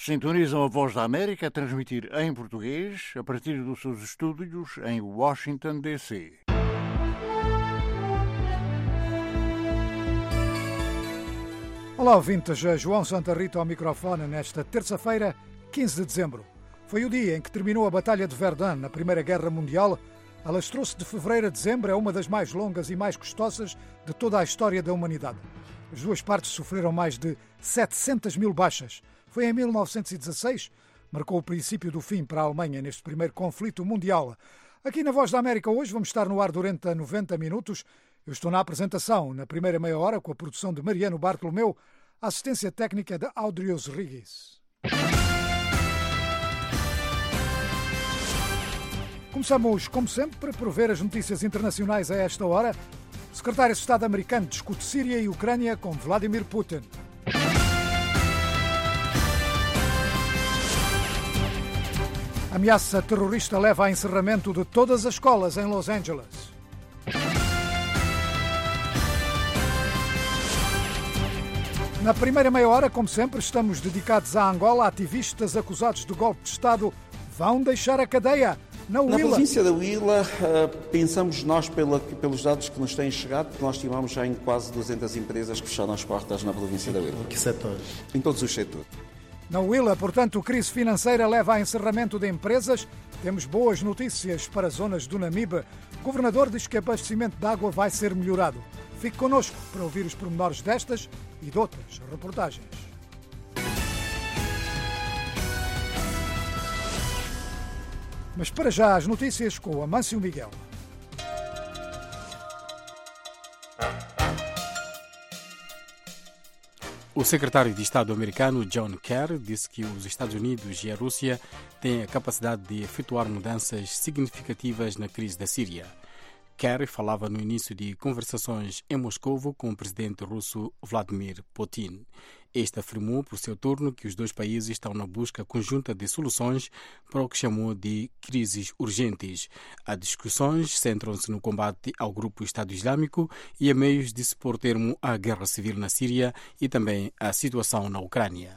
Sintonizam a Voz da América a transmitir em português a partir dos seus estúdios em Washington, D.C. Olá, ouvintes. João Santa Rita ao microfone nesta terça-feira, 15 de dezembro. Foi o dia em que terminou a Batalha de Verdun na Primeira Guerra Mundial. Alastrou-se de fevereiro a dezembro, é uma das mais longas e mais custosas de toda a história da humanidade. As duas partes sofreram mais de 700 mil baixas. Foi em 1916, marcou o princípio do fim para a Alemanha neste primeiro conflito mundial. Aqui na Voz da América hoje vamos estar no ar durante 90 minutos. Eu estou na apresentação, na primeira meia hora, com a produção de Mariano Bartolomeu, a assistência técnica de Audrios Rigis. Começamos, como sempre, por ver as notícias internacionais a esta hora. O secretário de Estado americano discute Síria e Ucrânia com Vladimir Putin. A ameaça terrorista leva a encerramento de todas as escolas em Los Angeles. Na primeira meia hora, como sempre, estamos dedicados a Angola. Ativistas acusados de golpe de Estado vão deixar a cadeia. Na província da Huila, pensamos nós, pelos dados que nos têm chegado, que nós estimamos já em quase 200 empresas que fecharam as portas na província da Huila. Em que setores? Em todos os setores. Na Huila, portanto, a crise financeira leva a encerramento de empresas. Temos boas notícias para as zonas do Namibe. O governador diz que o abastecimento de água vai ser melhorado. Fique connosco para ouvir os pormenores destas e de outras reportagens. Mas para já as notícias com o Amâncio Miguel. O secretário de Estado americano John Kerry disse que os Estados Unidos e a Rússia têm a capacidade de efetuar mudanças significativas na crise da Síria. Kerry falava no início de conversações em Moscovo com o presidente russo Vladimir Putin. Este afirmou, por seu turno, que os dois países estão na busca conjunta de soluções para o que chamou de crises urgentes. As discussões centram-se no combate ao grupo Estado Islâmico e a meios de se pôr termo à guerra civil na Síria e também à situação na Ucrânia.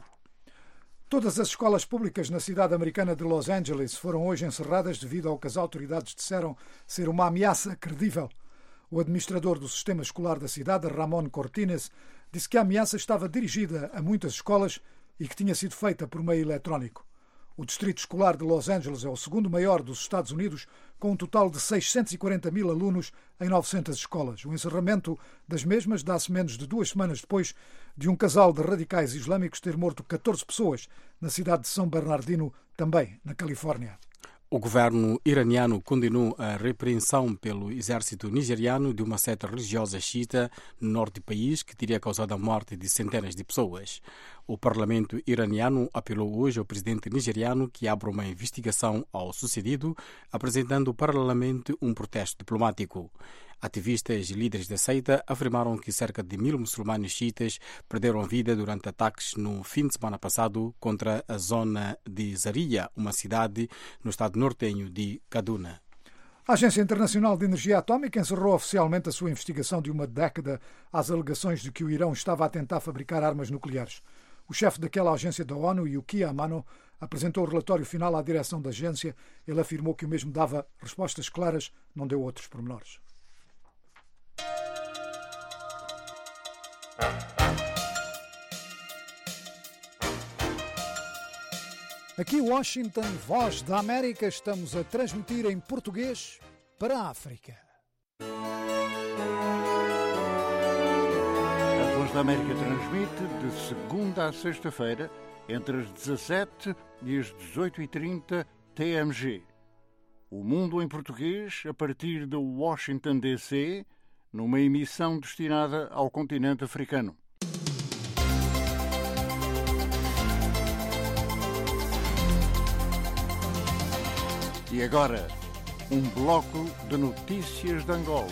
Todas as escolas públicas na cidade americana de Los Angeles foram hoje encerradas devido ao que as autoridades disseram ser uma ameaça credível. O administrador do sistema escolar da cidade, Ramon Cortines, disse que a ameaça estava dirigida a muitas escolas e que tinha sido feita por meio eletrónico. O distrito escolar de Los Angeles é o segundo maior dos Estados Unidos, com um total de 640 mil alunos em 900 escolas. O encerramento das mesmas dá-se menos de 2 semanas depois de um casal de radicais islâmicos ter morto 14 pessoas na cidade de São Bernardino, também na Califórnia. O governo iraniano condenou a repreensão pelo exército nigeriano de uma seta religiosa xiita no norte do país que teria causado a morte de centenas de pessoas. O parlamento iraniano apelou hoje ao presidente nigeriano que abra uma investigação ao sucedido, apresentando paralelamente um protesto diplomático. Ativistas e líderes da seita afirmaram que cerca de 1.000 muçulmanos xiitas perderam a vida durante ataques no fim de semana passado contra a zona de Zaria, uma cidade no estado nortenho de Kaduna. A Agência Internacional de Energia Atómica encerrou oficialmente a sua investigação de uma década às alegações de que o Irão estava a tentar fabricar armas nucleares. O chefe daquela agência da ONU, Yuki Amano, apresentou o relatório final à direção da agência. Ele afirmou que o mesmo dava respostas claras, não deu outros pormenores. Aqui Washington, Voz da América, estamos a transmitir em português para a África. A Voz da América transmite de segunda a sexta-feira, entre as 17 e as 18h30 TMG. O Mundo em Português, a partir de Washington, D.C., numa emissão destinada ao continente africano. E agora, um bloco de notícias de Angola.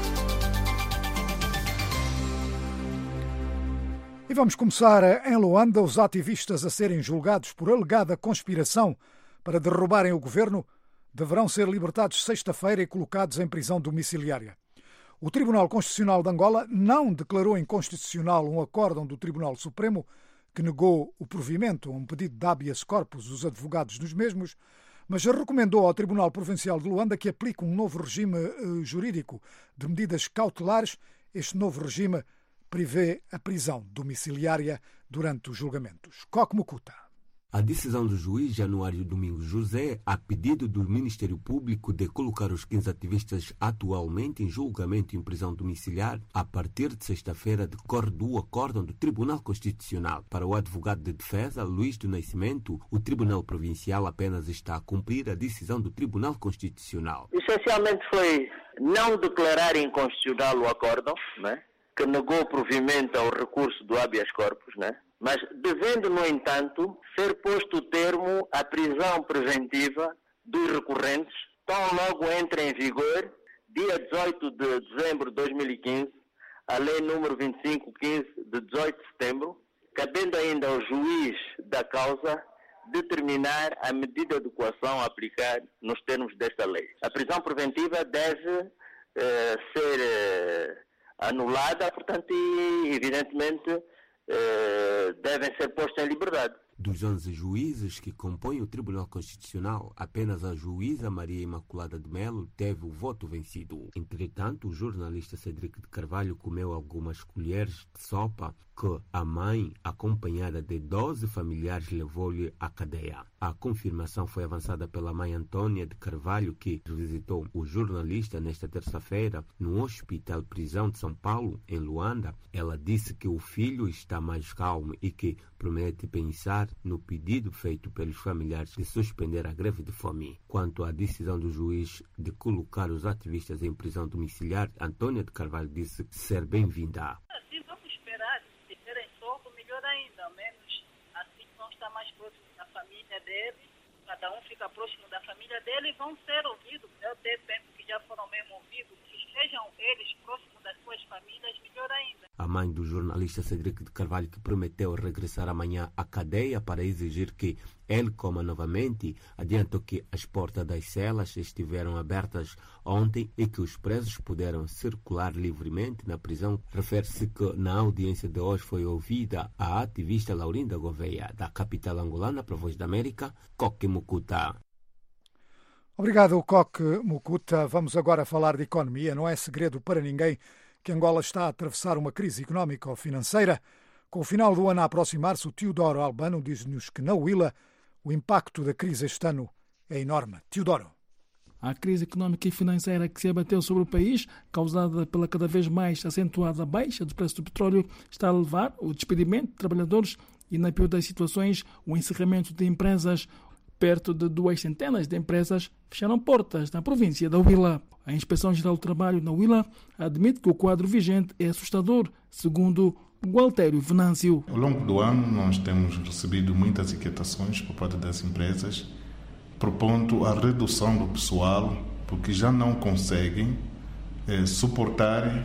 E vamos começar em Luanda. Os ativistas a serem julgados por alegada conspiração para derrubarem o governo deverão ser libertados sexta-feira e colocados em prisão domiciliária. O Tribunal Constitucional de Angola não declarou inconstitucional um acórdão do Tribunal Supremo que negou o provimento a um pedido de habeas corpus dos advogados dos mesmos, mas recomendou ao Tribunal Provincial de Luanda que aplique um novo regime jurídico de medidas cautelares. Este novo regime prevê a prisão domiciliária durante os julgamentos. Coque Mukuta. A decisão do juiz Januário Domingos José, a pedido do Ministério Público de colocar os 15 ativistas atualmente em julgamento em prisão domiciliar, a partir de sexta-feira decorre do acórdão do Tribunal Constitucional. Para o advogado de defesa, Luís do Nascimento, o Tribunal Provincial apenas está a cumprir a decisão do Tribunal Constitucional. Essencialmente foi não declarar inconstitucional o acórdão, né, que negou o provimento ao recurso do habeas corpus, né? Mas devendo, no entanto, ser posto termo à prisão preventiva dos recorrentes, tão logo entra em vigor, dia 18 de dezembro de 2015, a Lei número 2515 de 18 de setembro, cabendo ainda ao juiz da causa determinar a medida de coação a aplicar nos termos desta lei. A prisão preventiva deve ser anulada, portanto, e evidentemente devem ser postos em liberdade. Dos 11 juízes que compõem o Tribunal Constitucional, apenas a juíza Maria Imaculada de Melo teve o voto vencido. Entretanto, o jornalista Cedric de Carvalho comeu algumas colheres de sopa que a mãe, acompanhada de 12 familiares, levou-lhe à cadeia. A confirmação foi avançada pela mãe Antônia de Carvalho, que visitou o jornalista nesta terça-feira no Hospital Prisão de São Paulo, em Luanda. Ela disse que o filho está mais calmo e que promete pensar no pedido feito pelos familiares de suspender a greve de fome. Quanto à decisão do juiz de colocar os ativistas em prisão domiciliar, Antônia de Carvalho disse ser bem-vinda. Assim, vamos esperar, se terem solto, melhor ainda, ao menos assim vão estar mais próximos da família dele, cada um fica próximo da família dele e vão ser ouvidos. Eu até penso que já foram mesmo ouvidos, que estejam eles próximos das suas famílias, melhor ainda. A mãe do jornalista Cedric de Carvalho, que prometeu regressar amanhã à cadeia para exigir que ele coma novamente, adiantou que as portas das celas estiveram abertas ontem e que os presos puderam circular livremente na prisão. Refere-se que na audiência de hoje foi ouvida a ativista Laurinda Gouveia, da capital angolana, para a Voz da América, Coque Mukuta. Obrigado, Coque Mukuta. Vamos agora falar de economia. Não é segredo para ninguém que Angola está a atravessar uma crise económica ou financeira. Com o final do ano a aproximar-se, o Teodoro Albano diz-nos que na Huila o impacto da crise este ano é enorme. Teodoro. A crise económica e financeira que se abateu sobre o país, causada pela cada vez mais acentuada baixa do preço do petróleo, está a levar o despedimento de trabalhadores e, na pior das situações, o encerramento de empresas. Perto de 200 de empresas fecharam portas na província da Huila. A Inspeção-Geral do Trabalho na Huila admite que o quadro vigente é assustador, segundo Gualtério Venâncio. Ao longo do ano, nós temos recebido muitas inquietações por parte das empresas, propondo a redução do pessoal, porque já não conseguem suportar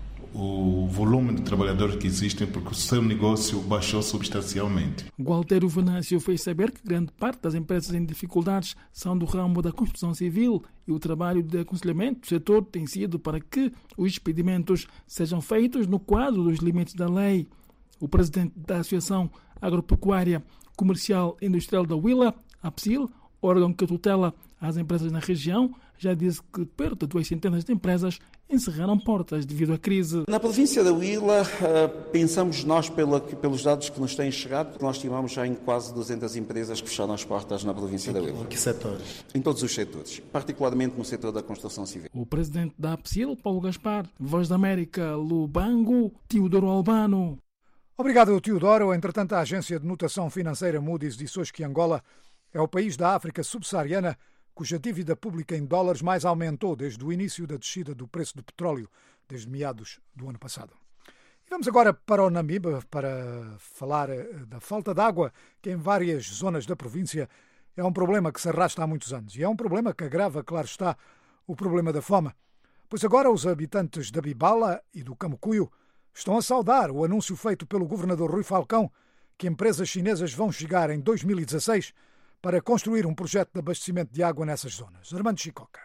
o volume de trabalhadores que existem, porque o seu negócio baixou substancialmente. Gualtério Venâncio fez saber que grande parte das empresas em dificuldades são do ramo da construção civil e o trabalho de aconselhamento do setor tem sido para que os despedimentos sejam feitos no quadro dos limites da lei. O presidente da Associação Agropecuária Comercial e Industrial da Huila, APSIL, órgão que tutela as empresas na região, já disse que perto de 200 de empresas encerraram portas devido à crise. Na província da Huila, pensamos nós, pelos dados que nos têm chegado, que nós estimamos já em quase 200 empresas que fecharam as portas na província da Huila. Em que setores? Em todos os setores, particularmente no setor da construção civil. O presidente da APSIL, Paulo Gaspar, Voz da América, Lubango, Teodoro Albano. Obrigado, Teodoro. Entretanto, a agência de notação financeira Moody's disse hoje que Angola é o país da África subsaariana cuja dívida pública em dólares mais aumentou desde o início da descida do preço do petróleo, desde meados do ano passado. E vamos agora para o Namibe para falar da falta de água, que em várias zonas da província é um problema que se arrasta há muitos anos. E é um problema que agrava, claro está, o problema da fome. Pois agora os habitantes da Bibala e do Camucuio estão a saudar o anúncio feito pelo governador Rui Falcão que empresas chinesas vão chegar em 2016 para construir um projeto de abastecimento de água nessas zonas. Armando Chicoca.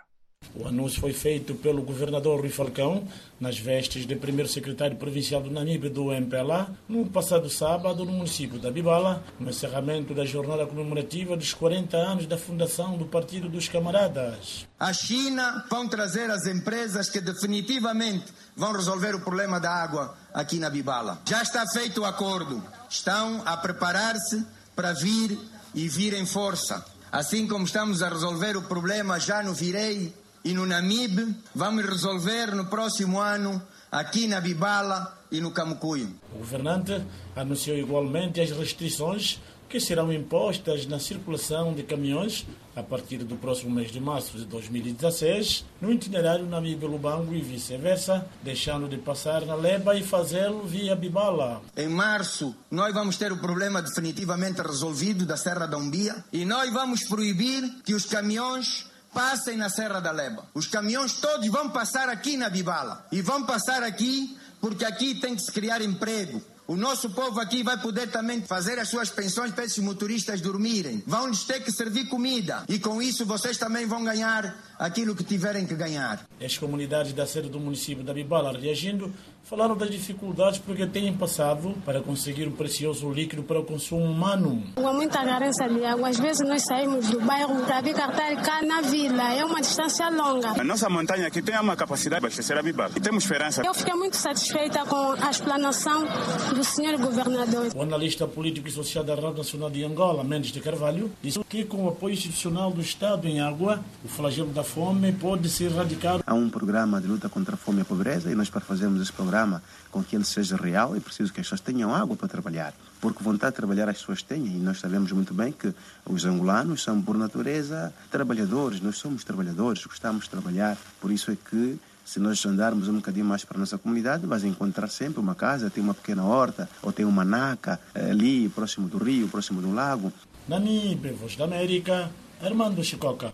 O anúncio foi feito pelo governador Rui Falcão, nas vestes de primeiro secretário provincial do Namibe do MPLA, no passado sábado no município da Bibala, no encerramento da jornada comemorativa dos 40 anos da fundação do Partido dos Camaradas. A China vão trazer as empresas que definitivamente vão resolver o problema da água aqui na Bibala. Já está feito o acordo. Estão a preparar-se para vir em força. Assim como estamos a resolver o problema já no Virei e no Namibe, vamos resolver no próximo ano aqui na Bibala e no Camucuio. O governante anunciou igualmente as restrições que serão impostas na circulação de caminhões a partir do próximo mês de março de 2016, no itinerário Namibe-Lubango e vice-versa, deixando de passar na Leba e fazê-lo via Bibala. Em março, nós vamos ter o problema definitivamente resolvido da Serra da Umbia e nós vamos proibir que os caminhões passem na Serra da Leba. Os caminhões todos vão passar aqui na Bibala e vão passar aqui porque aqui tem que se criar emprego. O nosso povo aqui vai poder também fazer as suas pensões para esses motoristas dormirem. Vão-lhes ter que servir comida. E com isso vocês também vão ganhar aquilo que tiverem que ganhar. As comunidades da sede do município da Bibala, reagindo, falaram das dificuldades porque têm passado para conseguir o precioso líquido para o consumo humano. Há muita carência de água. Às vezes nós saímos do bairro para vir cartar cá na vila. É uma distância longa. A nossa montanha aqui tem uma capacidade de abastecer a Bibala. E temos esperança. Eu fiquei muito satisfeita com a explanação do senhor governador. O analista político e social da Rádio Nacional de Angola, Mendes de Carvalho, disse que com o apoio institucional do Estado em água, o flagelo da fome pode ser erradicado. Há um programa de luta contra a fome e a pobreza e nós, para fazermos esse programa com que ele seja real, é preciso que as pessoas tenham água para trabalhar, porque vontade de trabalhar as pessoas têm, e nós sabemos muito bem que os angolanos são, por natureza, trabalhadores. Nós somos trabalhadores, gostamos de trabalhar, por isso é que se nós andarmos um bocadinho mais para a nossa comunidade, vais encontrar sempre uma casa, tem uma pequena horta, ou tem uma naca ali, próximo do rio, próximo do lago. Namibe, Voz da América, Armando Chicoca.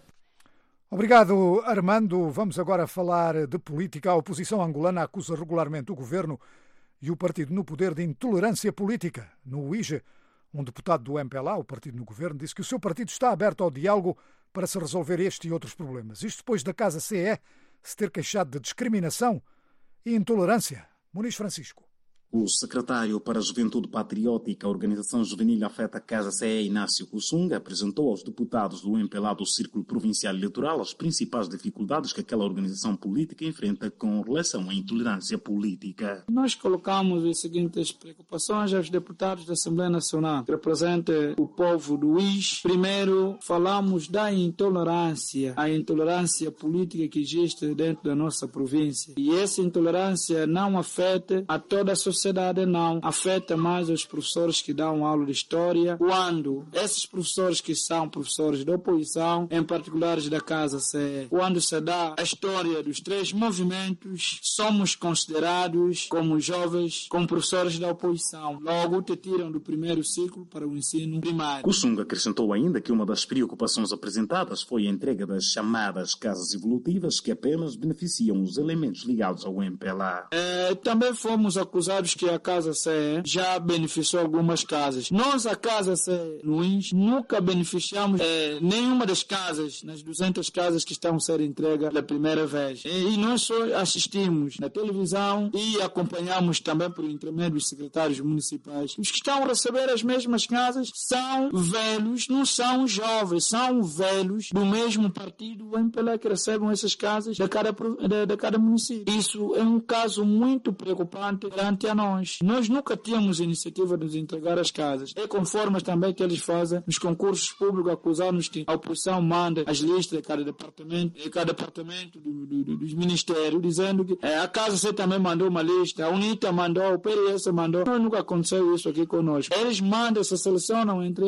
Obrigado, Armando. Vamos agora falar de política. A oposição angolana acusa regularmente o governo e o partido no poder de intolerância política. No UIGE, um deputado do MPLA, o partido no governo, disse que o seu partido está aberto ao diálogo para se resolver este e outros problemas. Isto depois da Casa CE se ter queixado de discriminação e intolerância. Muniz Francisco. O secretário para a Juventude Patriótica, a Organização Juvenil Afeta Casa CE, Inácio Kussunga, apresentou aos deputados do MPLA do Círculo Provincial Eleitoral as principais dificuldades que aquela organização política enfrenta com relação à intolerância política. Nós colocamos as seguintes preocupações aos deputados da Assembleia Nacional, que representam o povo do UIS. Primeiro, falamos da intolerância, a intolerância política que existe dentro da nossa província. E essa intolerância não afeta a toda a sociedade, não afeta mais os professores que dão aula de história, quando esses professores que são professores da oposição, em particular da Casa CE, quando se dá a história dos três movimentos, somos considerados como jovens, como professores da oposição. Logo, te tiram do primeiro ciclo para o ensino primário. Kussunga acrescentou ainda que uma das preocupações apresentadas foi a entrega das chamadas casas evolutivas, que apenas beneficiam os elementos ligados ao MPLA. Também fomos acusados que a Casa CE já beneficiou algumas casas. Nós, a Casa CE no INS, nunca beneficiamos nenhuma das casas, nas 200 casas que estão a ser entregues pela primeira vez. E nós só assistimos na televisão e acompanhamos também por intermédio dos secretários municipais. Os que estão a receber as mesmas casas são velhos, não são jovens, são velhos do mesmo partido, o MPLA, que recebem essas casas de cada município. Isso é um caso muito preocupante perante a nós nunca tínhamos iniciativa de nos entregar as casas. É conforme também que eles fazem nos concursos públicos, acusar-nos que a oposição manda as listas de cada departamento dos ministérios, dizendo que a Casa C também mandou uma lista, a UNITA mandou, o PRS mandou. Nunca aconteceu isso aqui conosco. Eles mandam, se selecionam entre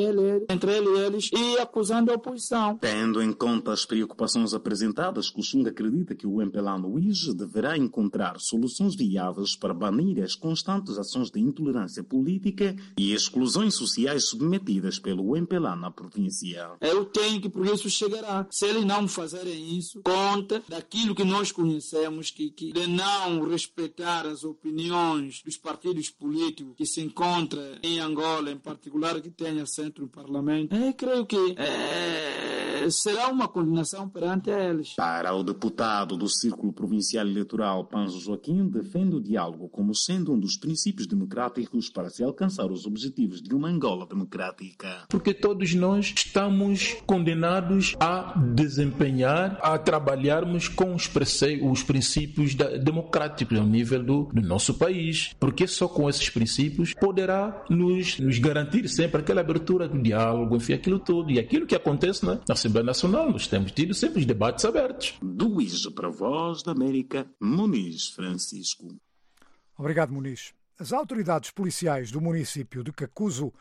eles e acusando a oposição. Tendo em conta as preocupações apresentadas, Kussunga acredita que o MPLA no UIS deverá encontrar soluções viáveis para banir as constantes ações de intolerância política e exclusões sociais submetidas pelo MPLA na província. Eu tenho que, por isso, chegará. Se eles não fazerem isso, conta daquilo que nós conhecemos, que de não respeitar as opiniões dos partidos políticos que se encontram em Angola, em particular, que tem assento no Parlamento. Eu creio que será uma condenação perante eles. Para o deputado do Círculo Provincial Eleitoral, Panzo Joaquim, defende o diálogo como sendo um dos princípios democráticos para se alcançar os objetivos de uma Angola democrática. Porque todos nós estamos condenados a desempenhar, a trabalharmos com os princípios democráticos ao nível do nosso país. Porque só com esses princípios poderá nos garantir sempre aquela abertura do diálogo, enfim, aquilo tudo. E aquilo que acontece na Assembleia Nacional, nós temos tido sempre os debates abertos. Do ISO para a Voz da América, Muniz Francisco. Obrigado, Muniz. As autoridades policiais do município de Cacuzo,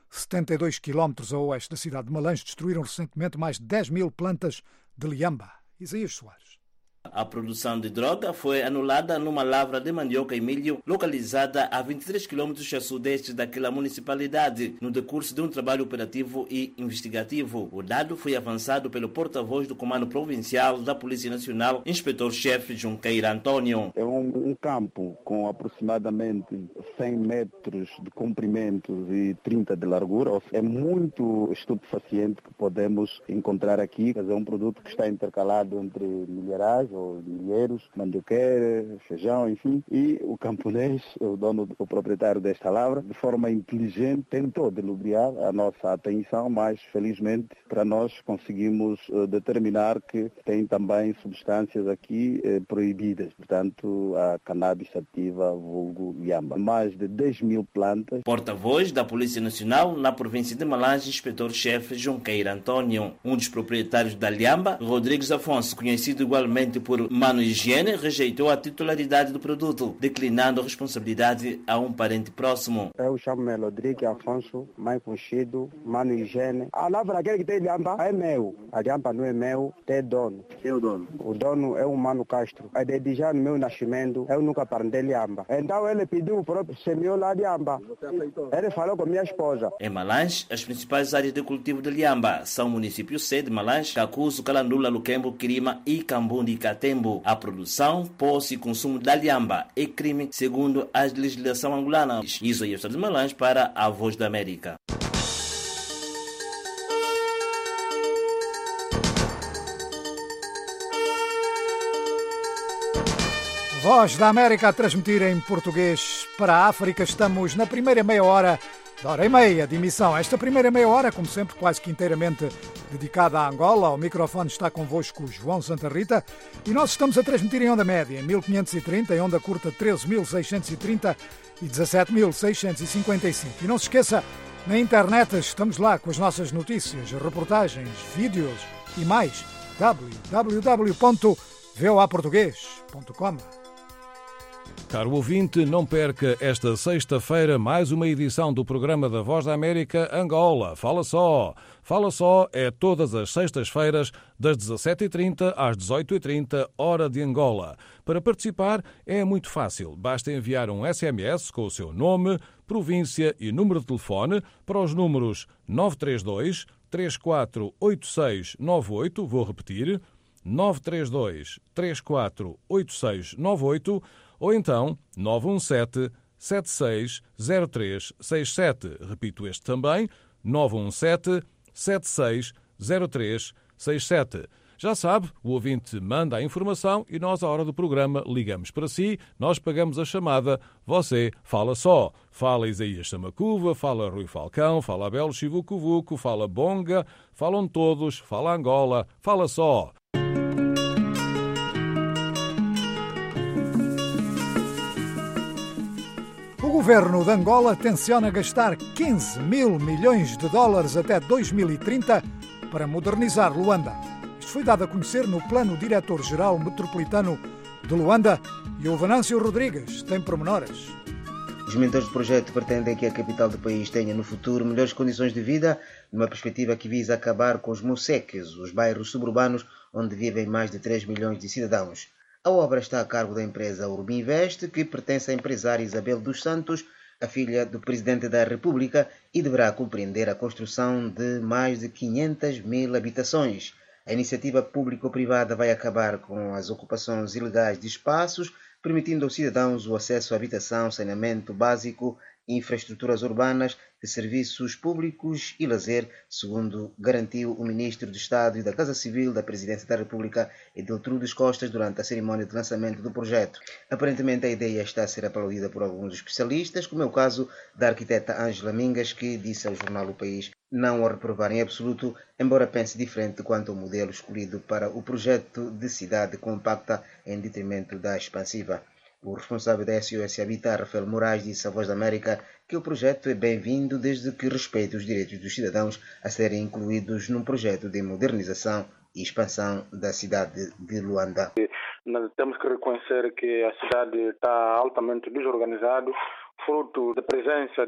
72 quilómetros a oeste da cidade de Malange, destruíram recentemente mais de 10 mil plantas de liamba. Isaías Soares. A produção de droga foi anulada numa lavra de mandioca e milho localizada a 23 km a sudeste daquela municipalidade, no decurso de um trabalho operativo e investigativo. O dado foi avançado pelo porta-voz do Comando Provincial da Polícia Nacional, Inspetor-Chefe Junqueira Antônio. É um campo com aproximadamente 100 metros de comprimento e 30 de largura. É muito estupefaciente que podemos encontrar aqui. É um produto que está intercalado entre milharais ou milheiros, mandioqueira, feijão, enfim. E o camponês, o proprietário desta lavra, de forma inteligente, tentou delubriar a nossa atenção, mas felizmente para nós conseguimos determinar que tem também substâncias aqui proibidas. Portanto, a cannabis sativa, vulgo liamba. Mais de 10 mil plantas. Porta-voz da Polícia Nacional na província de Malange, Inspetor-Chefe Junqueira Antônio. Um dos proprietários da liamba, Rodrigues Afonso, conhecido igualmente por Mano Higiene, rejeitou a titularidade do produto, declinando a responsabilidade a um parente próximo. Eu chamo-me Rodrigues Afonso, mais conhecido, Mano Higiene. A lavra aquele que tem liamba é meu. A liamba não é meu, tem dono. Quem é o dono? O dono é o Mano Castro. É desde já no meu nascimento, eu nunca plantei liamba. Então ele pediu o próprio semeou lá liamba. Ele falou com minha esposa. Em Malange, as principais áreas de cultivo de liamba são o município sede, Malange, Cacuzo, Calandula, Luquembo, Quirima e Cambundi e Catembo. A produção, posse e consumo da liamba é crime segundo a legislação angolana. Isso é o Estado de Malange para a Voz da América. Voz da América a transmitir em português para a África. Estamos na primeira meia hora, da hora e meia de emissão. Esta primeira meia hora, como sempre, quase que inteiramente dedicada à Angola. Ao microfone está convosco João Santa Rita e nós estamos a transmitir em onda média, em 1530, em onda curta 13.630 e 17.655. E não se esqueça, na internet estamos lá com as nossas notícias, reportagens, vídeos e mais. www.voaportugues.com. Caro ouvinte, não perca esta sexta-feira mais uma edição do programa da Voz da América Angola. Fala só! Fala só é todas as sextas-feiras, das 17h30 às 18h30, hora de Angola. Para participar é muito fácil. Basta enviar um SMS com o seu nome, província e número de telefone para os números 932 348698. Vou repetir, 932 348698. Ou então 917 760367. Repito este também, 917 760367. Já sabe, o ouvinte manda a informação e nós, à hora do programa, ligamos para si, nós pagamos a chamada, você fala só. Fala Isaías Samacuva, fala Rui Falcão, fala Abel Chivucovuco, fala Bonga, falam todos, fala Angola, fala só. O governo de Angola tenciona gastar 15 mil milhões de dólares até 2030 para modernizar Luanda. Isto foi dado a conhecer no Plano Diretor-Geral Metropolitano de Luanda e o Venâncio Rodrigues tem pormenores. Os mentores do projeto pretendem que a capital do país tenha no futuro melhores condições de vida, numa perspectiva que visa acabar com os moceques, os bairros suburbanos onde vivem mais de 3 milhões de cidadãos. A obra está a cargo da empresa Urbinvest, que pertence à empresária Isabel dos Santos, a filha do Presidente da República, e deverá compreender a construção de mais de 500 mil habitações. A iniciativa público-privada vai acabar com as ocupações ilegais de espaços, permitindo aos cidadãos o acesso à habitação, saneamento básico e infraestruturas urbanas, de Serviços Públicos e Lazer, segundo garantiu o Ministro do Estado e da Casa Civil da Presidência da República, Edeltrudes Costas, durante a cerimónia de lançamento do projeto. Aparentemente, a ideia está a ser aplaudida por alguns especialistas, como é o caso da arquiteta Ângela Mingas, que disse ao jornal O País não a reprovar em absoluto, embora pense diferente quanto ao modelo escolhido para o projeto de cidade compacta em detrimento da expansiva. O responsável da SOS Habitat, Rafael Moraes, disse à Voz da América que o projeto é bem-vindo desde que respeite os direitos dos cidadãos a serem incluídos num projeto de modernização e expansão da cidade de Luanda. Nós temos que reconhecer que a cidade está altamente desorganizada, fruto da presença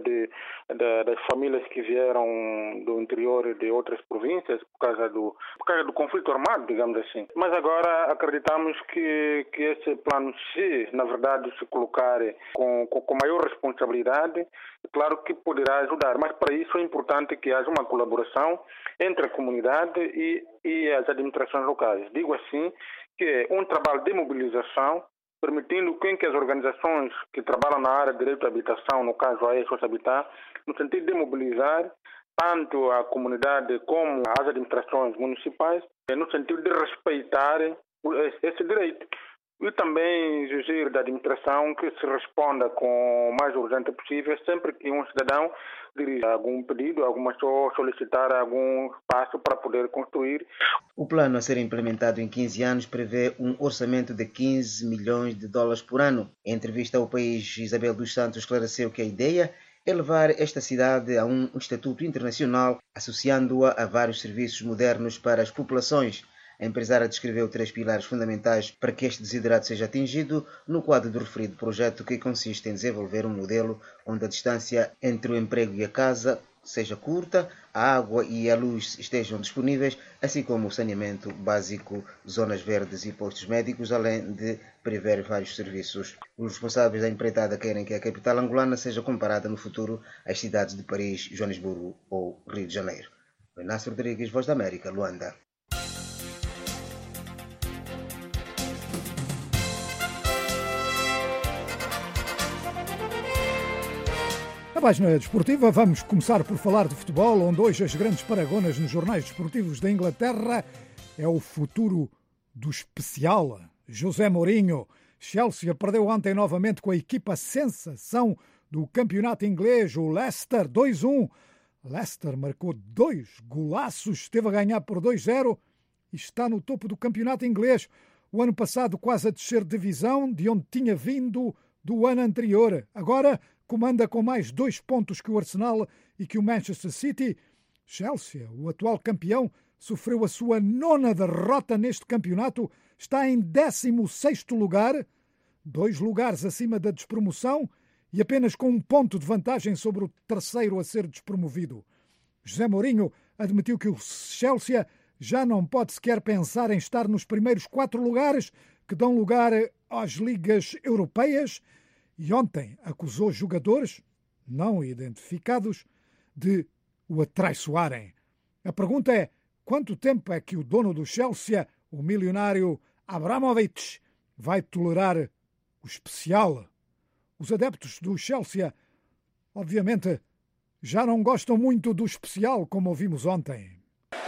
das famílias que vieram do interior de outras províncias por causa do conflito armado, digamos assim. Mas agora acreditamos que esse plano, se na verdade se colocar com maior responsabilidade, claro que poderá ajudar. Mas para isso é importante que haja uma colaboração entre a comunidade e as administrações locais. Digo assim que é um trabalho de mobilização, permitindo que as organizações que trabalham na área de direito à habitação, no caso a SOS Habitat, no sentido de mobilizar tanto a comunidade como as administrações municipais, no sentido de respeitar esse direito. E também exigir da administração que se responda com o mais urgente possível sempre que um cidadão dirija algum pedido, solicitar algum espaço para poder construir. O plano a ser implementado em 15 anos prevê um orçamento de 15 milhões de dólares por ano. Em entrevista ao País, Isabel dos Santos esclareceu que a ideia é levar esta cidade a um estatuto internacional, associando-a a vários serviços modernos para as populações. A empresária descreveu 3 pilares fundamentais para que este desiderato seja atingido no quadro do referido projeto, que consiste em desenvolver um modelo onde a distância entre o emprego e a casa seja curta, a água e a luz estejam disponíveis, assim como o saneamento básico, zonas verdes e postos médicos, além de prever vários serviços. Os responsáveis da empreitada querem que a capital angolana seja comparada no futuro às cidades de Paris, Joanesburgo ou Rio de Janeiro. Inácio Rodrigues, Voz da América, Luanda. Na página desportiva, vamos começar por falar de futebol, onde hoje as grandes paragonas nos jornais desportivos da Inglaterra é o futuro do especial José Mourinho. Chelsea perdeu ontem novamente com a equipa sensação do campeonato inglês, o Leicester, 2-1. Leicester marcou 2 golaços, esteve a ganhar por 2-0 e está no topo do campeonato inglês. O ano passado quase a descer de divisão, de onde tinha vindo do ano anterior. Agora comanda com mais 2 pontos que o Arsenal e que o Manchester City. Chelsea, o atual campeão, sofreu a sua 9ª derrota neste campeonato, está em 16º lugar, 2 lugares acima da despromoção e apenas com 1 ponto de vantagem sobre o terceiro a ser despromovido. José Mourinho admitiu que o Chelsea já não pode sequer pensar em estar nos primeiros 4 lugares que dão lugar às ligas europeias, e ontem acusou jogadores não identificados de o atraiçoarem. A pergunta é: quanto tempo é que o dono do Chelsea, o milionário Abramovich, vai tolerar o especial? Os adeptos do Chelsea, obviamente, já não gostam muito do especial, como ouvimos ontem.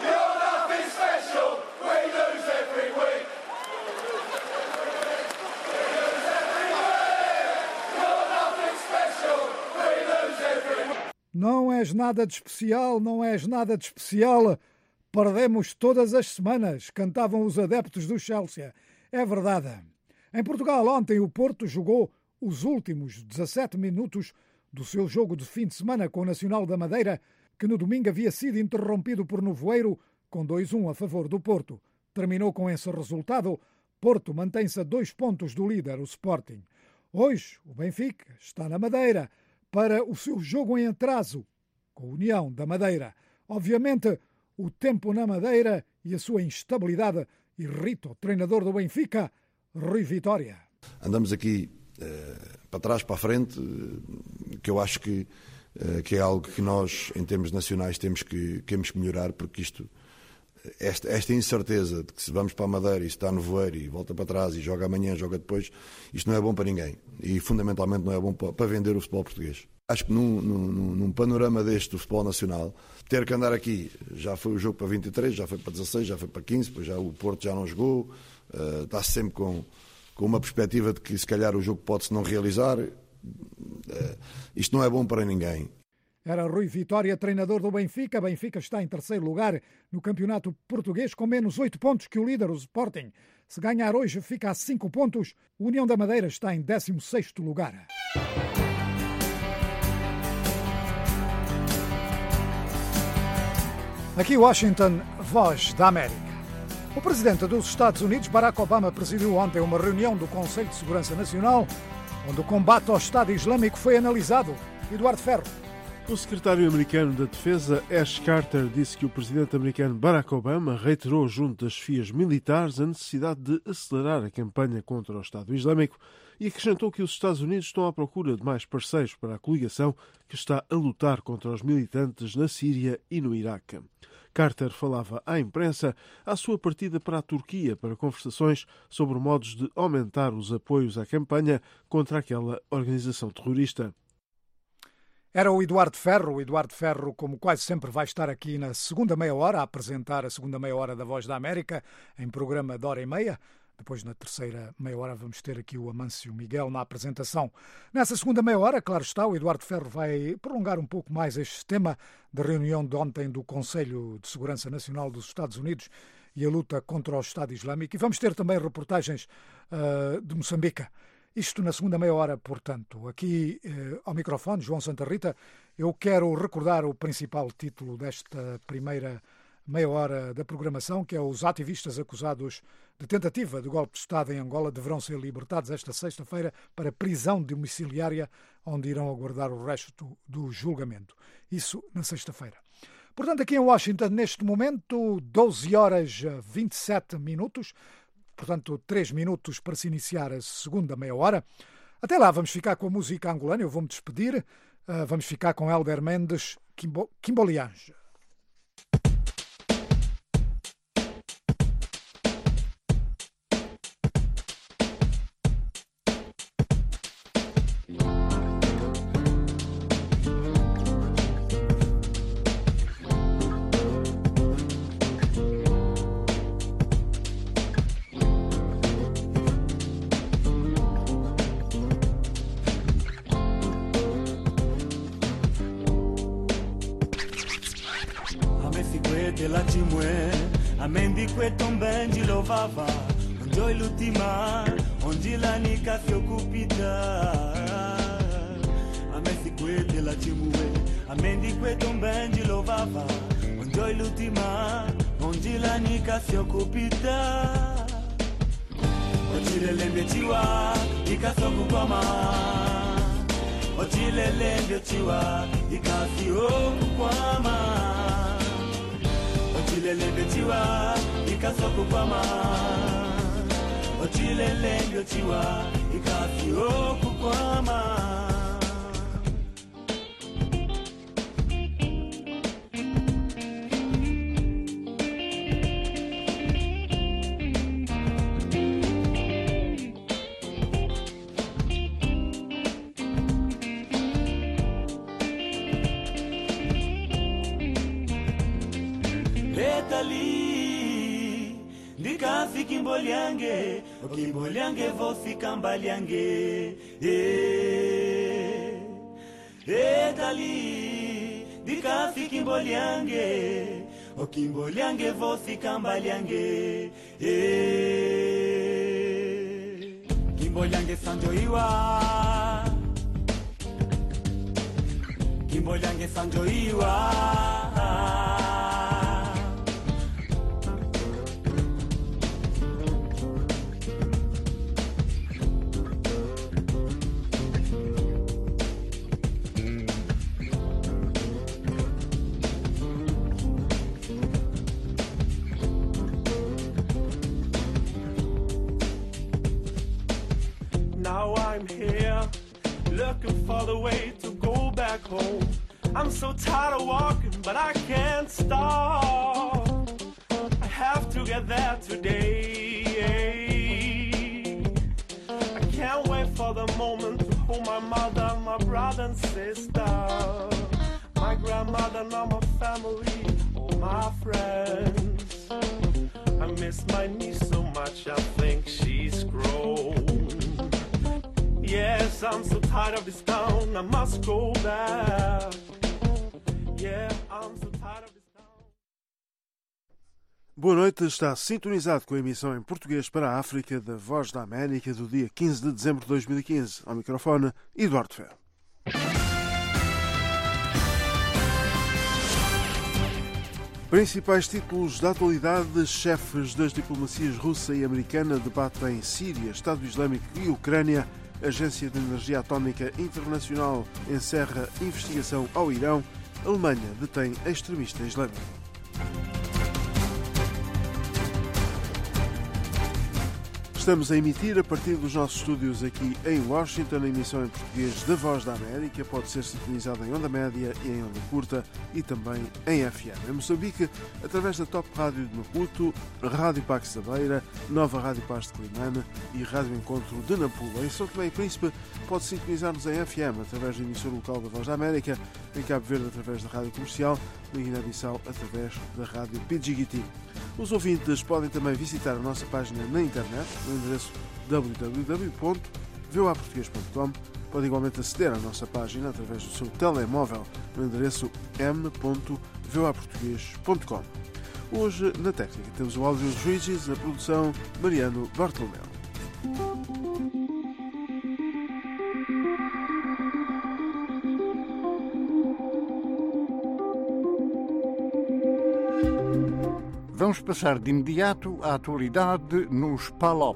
Não és nada de especial, não és nada de especial. Perdemos todas as semanas, cantavam os adeptos do Chelsea. É verdade. Em Portugal, ontem, o Porto jogou os últimos 17 minutos do seu jogo de fim de semana com o Nacional da Madeira, que no domingo havia sido interrompido por Nevoeiro, com 2-1 a favor do Porto. Terminou com esse resultado. Porto mantém-se a 2 pontos do líder, o Sporting. Hoje, o Benfica está na Madeira para o seu jogo em atraso com a União da Madeira. Obviamente, o tempo na Madeira e a sua instabilidade irrita o treinador do Benfica, Rui Vitória. Andamos aqui para trás, para a frente, que eu acho que é algo que nós, em termos nacionais, temos que melhorar, porque esta incerteza de que se vamos para a Madeira e se está no voeiro e volta para trás e joga amanhã, joga depois, isto não é bom para ninguém. E fundamentalmente não é bom para vender o futebol português. Acho que num panorama deste do futebol nacional, ter que andar aqui, já foi o jogo para 23, já foi para 16, já foi para 15, depois já o Porto já não jogou, está-se sempre com uma perspectiva de que se calhar o jogo pode-se não realizar. Isto não é bom para ninguém. Era Rui Vitória, treinador do Benfica. Benfica está em terceiro lugar no campeonato português com menos 8 pontos que o líder, o Sporting. Se ganhar hoje fica a 5 pontos. O União da Madeira está em 16º lugar. Aqui Washington, Voz da América. O presidente dos Estados Unidos, Barack Obama, presidiu ontem uma reunião do Conselho de Segurança Nacional, onde o combate ao Estado Islâmico foi analisado. Eduardo Ferro. O secretário americano da Defesa, Ash Carter, disse que o presidente americano Barack Obama reiterou junto das chefias militares a necessidade de acelerar a campanha contra o Estado Islâmico e acrescentou que os Estados Unidos estão à procura de mais parceiros para a coligação que está a lutar contra os militantes na Síria e no Iraque. Carter falava à imprensa à sua partida para a Turquia para conversações sobre modos de aumentar os apoios à campanha contra aquela organização terrorista. Era o Eduardo Ferro. O Eduardo Ferro, como quase sempre, vai estar aqui na segunda meia hora, a apresentar a segunda meia hora da Voz da América, em programa de hora e meia. Depois, na terceira meia hora, vamos ter aqui o Amâncio Miguel na apresentação. Nessa segunda meia hora, claro está, o Eduardo Ferro vai prolongar um pouco mais este tema da reunião de ontem do Conselho de Segurança Nacional dos Estados Unidos e a luta contra o Estado Islâmico. E vamos ter também reportagens de Moçambique. Isto na segunda meia hora, portanto. Aqui ao microfone, João Santa Rita, eu quero recordar o principal título desta primeira meia hora da programação, que é: os ativistas acusados de tentativa de golpe de Estado em Angola deverão ser libertados esta sexta-feira para prisão domiciliária, onde irão aguardar o resto do julgamento. Isso na sexta-feira. Portanto, aqui em Washington, neste momento, 12 horas 27 minutos. Portanto, 3 minutos para se iniciar a segunda meia hora. Até lá vamos ficar com a música angolana. Eu vou-me despedir. Vamos ficar com Helder Mendes, Kimboliange. Kimboliange, o Kimboliange vou ficar Mbaliange. Dali, de Cafi Kimboliange, o Kimboliange vou ficar Mbaliange. Kimboliange Sanjoiwa, Kimboliange Sanjoiwa. Looking for the way to go back home. I'm so tired of walking, but I can't stop. I have to get there today. I can't wait for the moment to hold my mother and my brother. brother and sister, my grandmother and all my family, all my friends. I miss my niece so much, I think she's grown. Yes, I'm so tired of this town, I must go back. Yeah, I'm so tired of this town. Boa noite, está sintonizado com a emissão em português para a África da Voz da América do dia 15 de dezembro de 2015. Ao microfone, Eduardo Ferro. Principais títulos da atualidade: chefes das diplomacias russa e americana debatem Síria, Estado Islâmico e Ucrânia. Agência de Energia Atómica Internacional encerra investigação ao Irão. Alemanha detém extremista islâmico. Estamos a emitir a partir dos nossos estúdios aqui em Washington, a emissão em português da Voz da América. Pode ser sintonizada em onda média e em onda curta e também em FM. Em Moçambique, através da Top Rádio de Maputo, Rádio Pax da Beira, Nova Rádio Paz de Climane e Rádio Encontro de Nampula. Em São Tomé e Príncipe, pode sintonizar-nos em FM através da emissora local da Voz da América, em Cabo Verde através da Rádio Comercial, na Guiné-Bissau através da Rádio Pidjigiti. Os ouvintes podem também visitar a nossa página na internet, no endereço www.voaportugues.com. Pode igualmente aceder à nossa página através do seu telemóvel, no endereço m.voaportugues.com. Hoje, na técnica, temos o áudio dos Regis, a produção Mariano Bartolomeu. Vamos passar de imediato à atualidade nos PALOP.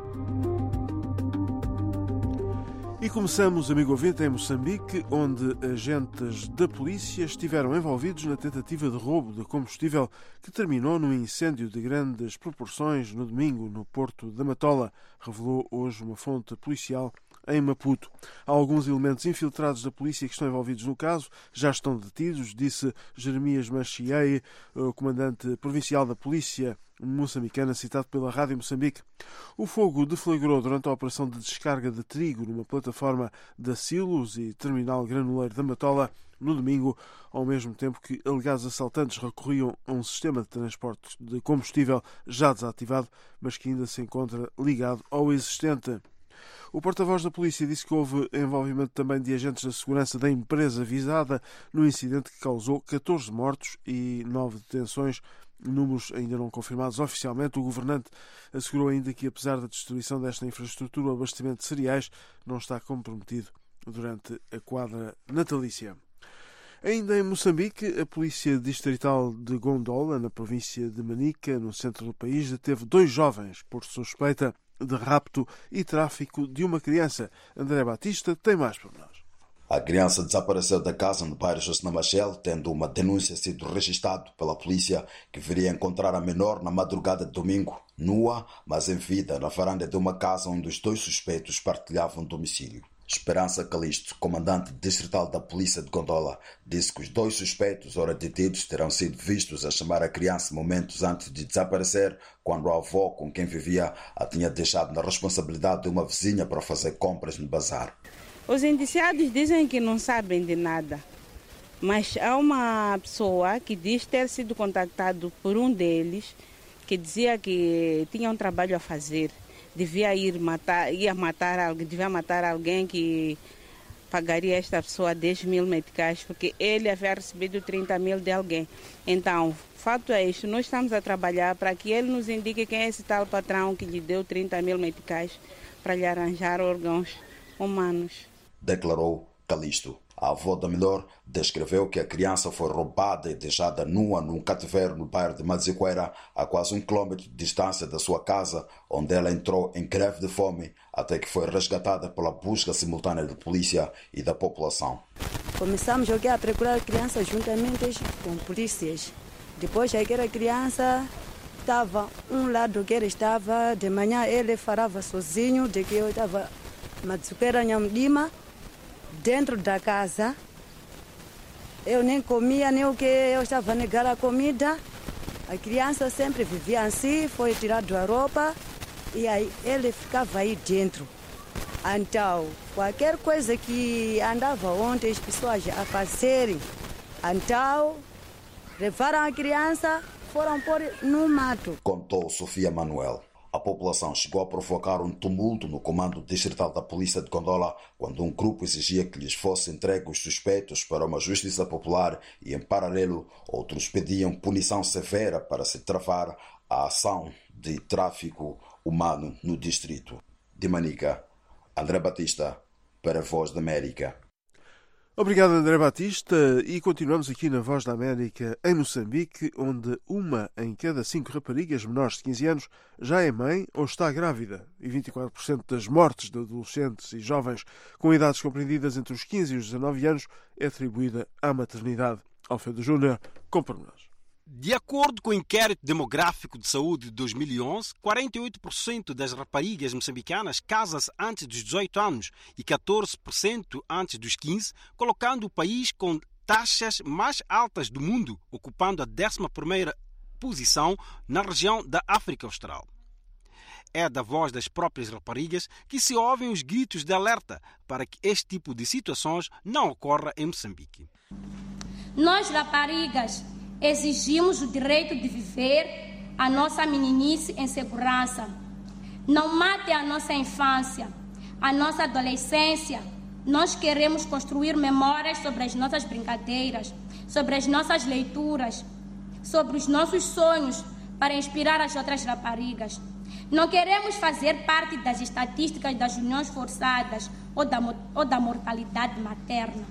E começamos, amigo ouvinte, em Moçambique, onde agentes da polícia estiveram envolvidos na tentativa de roubo de combustível que terminou num incêndio de grandes proporções no domingo no Porto da Matola, revelou hoje uma fonte policial em Maputo. Há alguns elementos infiltrados da polícia que estão envolvidos no caso, já estão detidos, disse Jeremias Machiei, o comandante provincial da polícia moçambicana, citado pela Rádio Moçambique. O fogo deflagrou durante a operação de descarga de trigo numa plataforma da Silos e terminal granuleiro da Matola no domingo, ao mesmo tempo que alegados assaltantes recorriam a um sistema de transporte de combustível já desativado, mas que ainda se encontra ligado ao existente. O porta-voz da polícia disse que houve envolvimento também de agentes da segurança da empresa visada no incidente que causou 14 mortos e 9 detenções, números ainda não confirmados oficialmente. O governante assegurou ainda que, apesar da destruição desta infraestrutura, o abastecimento de cereais não está comprometido durante a quadra natalícia. Ainda em Moçambique, a Polícia Distrital de Gondola, na província de Manica, no centro do país, deteve 2 jovens por suspeita de rapto e tráfico de uma criança. André Batista tem mais para nós. A criança desapareceu da casa no bairro José Machel, tendo uma denúncia sido registrada pela polícia que viria encontrar a menor na madrugada de domingo, nua, mas em vida, na varanda de uma casa onde os 2 suspeitos partilhavam domicílio. Esperança Calisto, comandante distrital da polícia de Gondola, disse que os 2 suspeitos, ora detidos, terão sido vistos a chamar a criança momentos antes de desaparecer, quando a avó com quem vivia a tinha deixado na responsabilidade de uma vizinha para fazer compras no bazar. Os indiciados dizem que não sabem de nada, mas há uma pessoa que diz ter sido contactado por um deles, que dizia que tinha um trabalho a fazer. Devia matar alguém que pagaria esta pessoa 10 mil meticais, porque ele havia recebido 30 mil de alguém. Então, fato é isto, nós estamos a trabalhar para que ele nos indique quem é esse tal patrão que lhe deu 30 mil meticais para lhe arranjar órgãos humanos. Declarou Calisto. A avó da menor descreveu que a criança foi roubada e deixada nua num cativeiro no bairro de Maziqueira, a quase 1 quilômetro de distância da sua casa, onde ela entrou em greve de fome, até que foi resgatada pela busca simultânea da polícia e da população. Começamos a procurar a criança juntamente com polícias. Depois aquela criança estava um lado que ele estava, de manhã ele falava sozinho, de que eu estava Maziqueira Nham-Lima, dentro da casa. Eu nem comia, nem o que eu estava a negar a comida. A criança sempre vivia assim, foi tirado a roupa e aí ele ficava aí dentro. Então, qualquer coisa que andava ontem as pessoas a fazerem, então, levaram a criança, foram pôr no mato. Contou Sofia Manuel. A população chegou a provocar um tumulto no comando distrital da polícia de Gondola quando um grupo exigia que lhes fossem entregues os suspeitos para uma justiça popular e, em paralelo, outros pediam punição severa para se travar a ação de tráfico humano no distrito. De Manica, André Batista, para a Voz da América. Obrigado, André Batista. E continuamos aqui na Voz da América, em Moçambique, onde 1 em cada 5 raparigas menores de 15 anos já é mãe ou está grávida. E 24% das mortes de adolescentes e jovens com idades compreendidas entre os 15 e os 19 anos é atribuída à maternidade. Alfredo Júnior, com pormenores. De acordo com o Inquérito Demográfico de Saúde de 2011, 48% das raparigas moçambicanas casam-se antes dos 18 anos e 14% antes dos 15, colocando o país com taxas mais altas do mundo, ocupando a 11ª posição na região da África Austral. É da voz das próprias raparigas que se ouvem os gritos de alerta para que este tipo de situações não ocorra em Moçambique. Nós, raparigas, exigimos o direito de viver a nossa meninice em segurança. Não mate a nossa infância, a nossa adolescência. Nós queremos construir memórias sobre as nossas brincadeiras, sobre as nossas leituras, sobre os nossos sonhos para inspirar as outras raparigas. Não queremos fazer parte das estatísticas das uniões forçadas ou da mortalidade materna.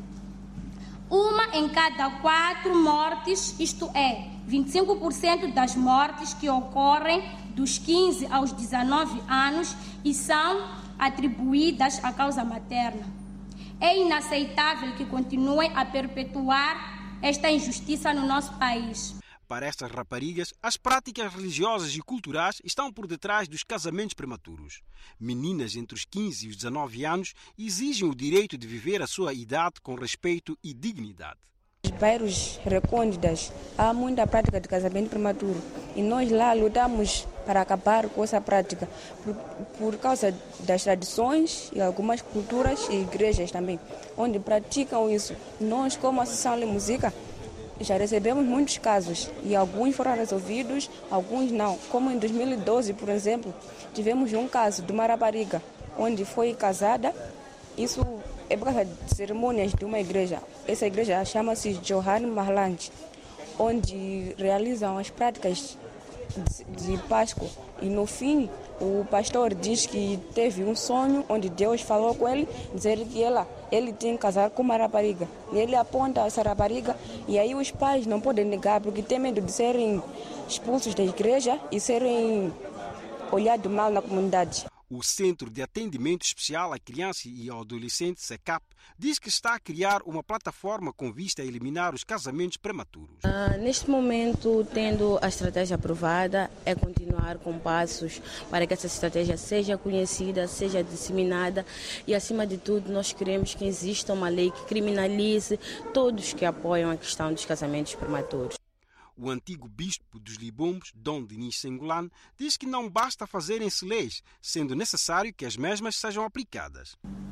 1 em cada 4 mortes, isto é, 25% das mortes que ocorrem dos 15 aos 19 anos e são atribuídas à causa materna. É inaceitável que continuem a perpetuar esta injustiça no nosso país. Para estas raparigas, as práticas religiosas e culturais estão por detrás dos casamentos prematuros. Meninas entre os 15 e os 19 anos exigem o direito de viver a sua idade com respeito e dignidade. Nos bairros recônditos há muita prática de casamento prematuro e nós lá lutamos para acabar com essa prática por causa das tradições e algumas culturas e igrejas também, onde praticam isso. Nós, como Associação de Música, já recebemos muitos casos e alguns foram resolvidos, alguns não. Como em 2012, por exemplo, tivemos um caso de uma rapariga onde foi casada. Isso é por causa de cerimônias de uma igreja. Essa igreja chama-se Johan Marlange, onde realizam as práticas de Páscoa. E no fim, o pastor diz que teve um sonho onde Deus falou com ele, dizer que ele tem que casar com uma rapariga. E ele aponta essa rapariga e aí os pais não podem negar porque tem medo de serem expulsos da igreja e serem olhados mal na comunidade. O Centro de Atendimento Especial à Criança e ao Adolescente, SECAP, diz que está a criar uma plataforma com vista a eliminar os casamentos prematuros. Neste momento, tendo a estratégia aprovada, é continuar com passos para que essa estratégia seja conhecida, seja disseminada e, acima de tudo, nós queremos que exista uma lei que criminalize todos que apoiam a questão dos casamentos prematuros. O antigo bispo dos Libombos, Dom Dinis Sengolan, diz que não basta fazerem-se leis, sendo necessário que as mesmas sejam aplicadas.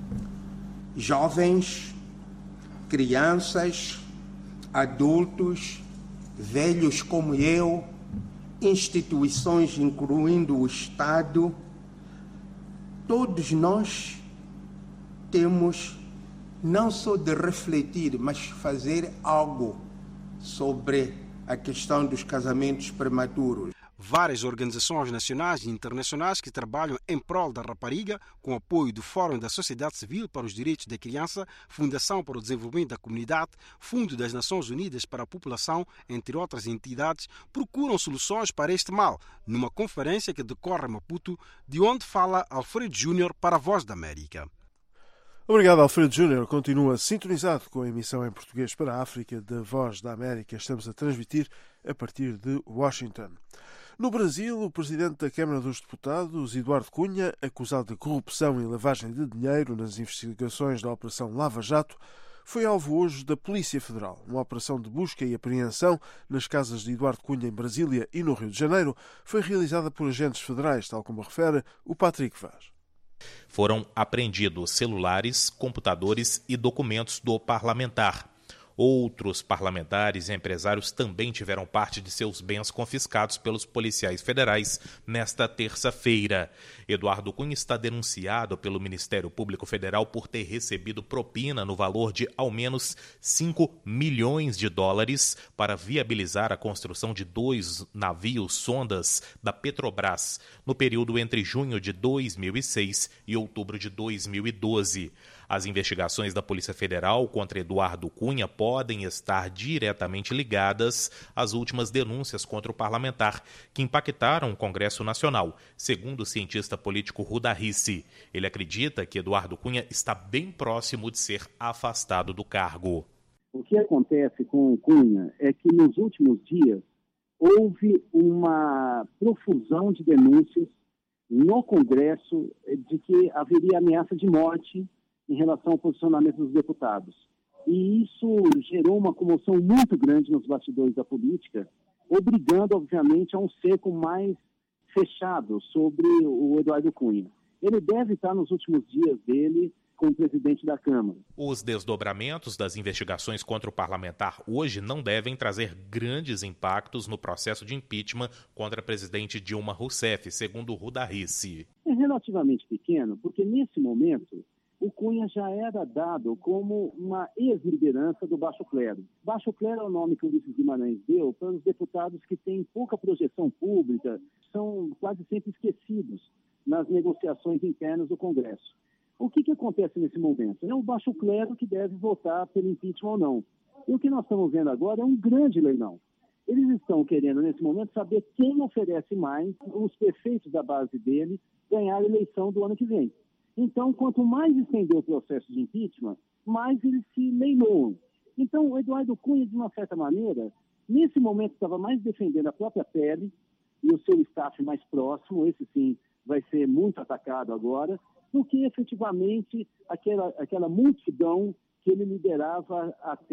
Jovens, crianças, adultos, velhos como eu, instituições incluindo o Estado, todos nós temos não só de refletir, mas fazer algo sobre a questão dos casamentos prematuros. Várias organizações nacionais e internacionais que trabalham em prol da rapariga, com apoio do Fórum da Sociedade Civil para os Direitos da Criança, Fundação para o Desenvolvimento da Comunidade, Fundo das Nações Unidas para a População, entre outras entidades, procuram soluções para este mal, numa conferência que decorre em Maputo, de onde fala Alfredo Júnior para a Voz da América. Obrigado, Alfredo Júnior. Continua sintonizado com a emissão em português para a África da Voz da América. Estamos a transmitir a partir de Washington. No Brasil, o presidente da Câmara dos Deputados, Eduardo Cunha, acusado de corrupção e lavagem de dinheiro nas investigações da Operação Lava Jato, foi alvo hoje da Polícia Federal. Uma operação de busca e apreensão nas casas de Eduardo Cunha em Brasília e no Rio de Janeiro foi realizada por agentes federais, tal como refere o Patrick Vaz. Foram apreendidos celulares, computadores e documentos do parlamentar. Outros parlamentares e empresários também tiveram parte de seus bens confiscados pelos policiais federais nesta terça-feira. Eduardo Cunha está denunciado pelo Ministério Público Federal por ter recebido propina no valor de ao menos 5 milhões de dólares para viabilizar a construção de 2 navios sondas da Petrobras no período entre junho de 2006 e outubro de 2012. As investigações da Polícia Federal contra Eduardo Cunha podem estar diretamente ligadas às últimas denúncias contra o parlamentar, que impactaram o Congresso Nacional, segundo o cientista político Ruda Rissi. Ele acredita que Eduardo Cunha está bem próximo de ser afastado do cargo. O que acontece com o Cunha é que nos últimos dias houve uma profusão de denúncias no Congresso de que haveria ameaça de morte em relação ao posicionamento dos deputados. E isso gerou uma comoção muito grande nos bastidores da política, obrigando, obviamente, a um cerco mais fechado sobre o Eduardo Cunha. Ele deve estar nos últimos dias dele como presidente da Câmara. Os desdobramentos das investigações contra o parlamentar hoje não devem trazer grandes impactos no processo de impeachment contra a presidente Dilma Rousseff, segundo Ruda Rissi. É relativamente pequeno, porque nesse momento o Cunha já era dado como uma ex-liderança do Baixo Clero. Baixo Clero é o nome que o Ulisses Guimarães deu para os deputados que têm pouca projeção pública, são quase sempre esquecidos nas negociações internas do Congresso. O que acontece nesse momento? É o Baixo Clero que deve votar pelo impeachment ou não. E o que nós estamos vendo agora é um grande leilão. Eles estão querendo, nesse momento, saber quem oferece mais, os prefeitos da base dele, ganhar a eleição do ano que vem. Então, quanto mais estender o processo de impeachment, mais eles se leiloam. Então, o Eduardo Cunha, de uma certa maneira, nesse momento estava mais defendendo a própria pele e o seu staff mais próximo, esse sim vai ser muito atacado agora, do que efetivamente aquela multidão que ele liderava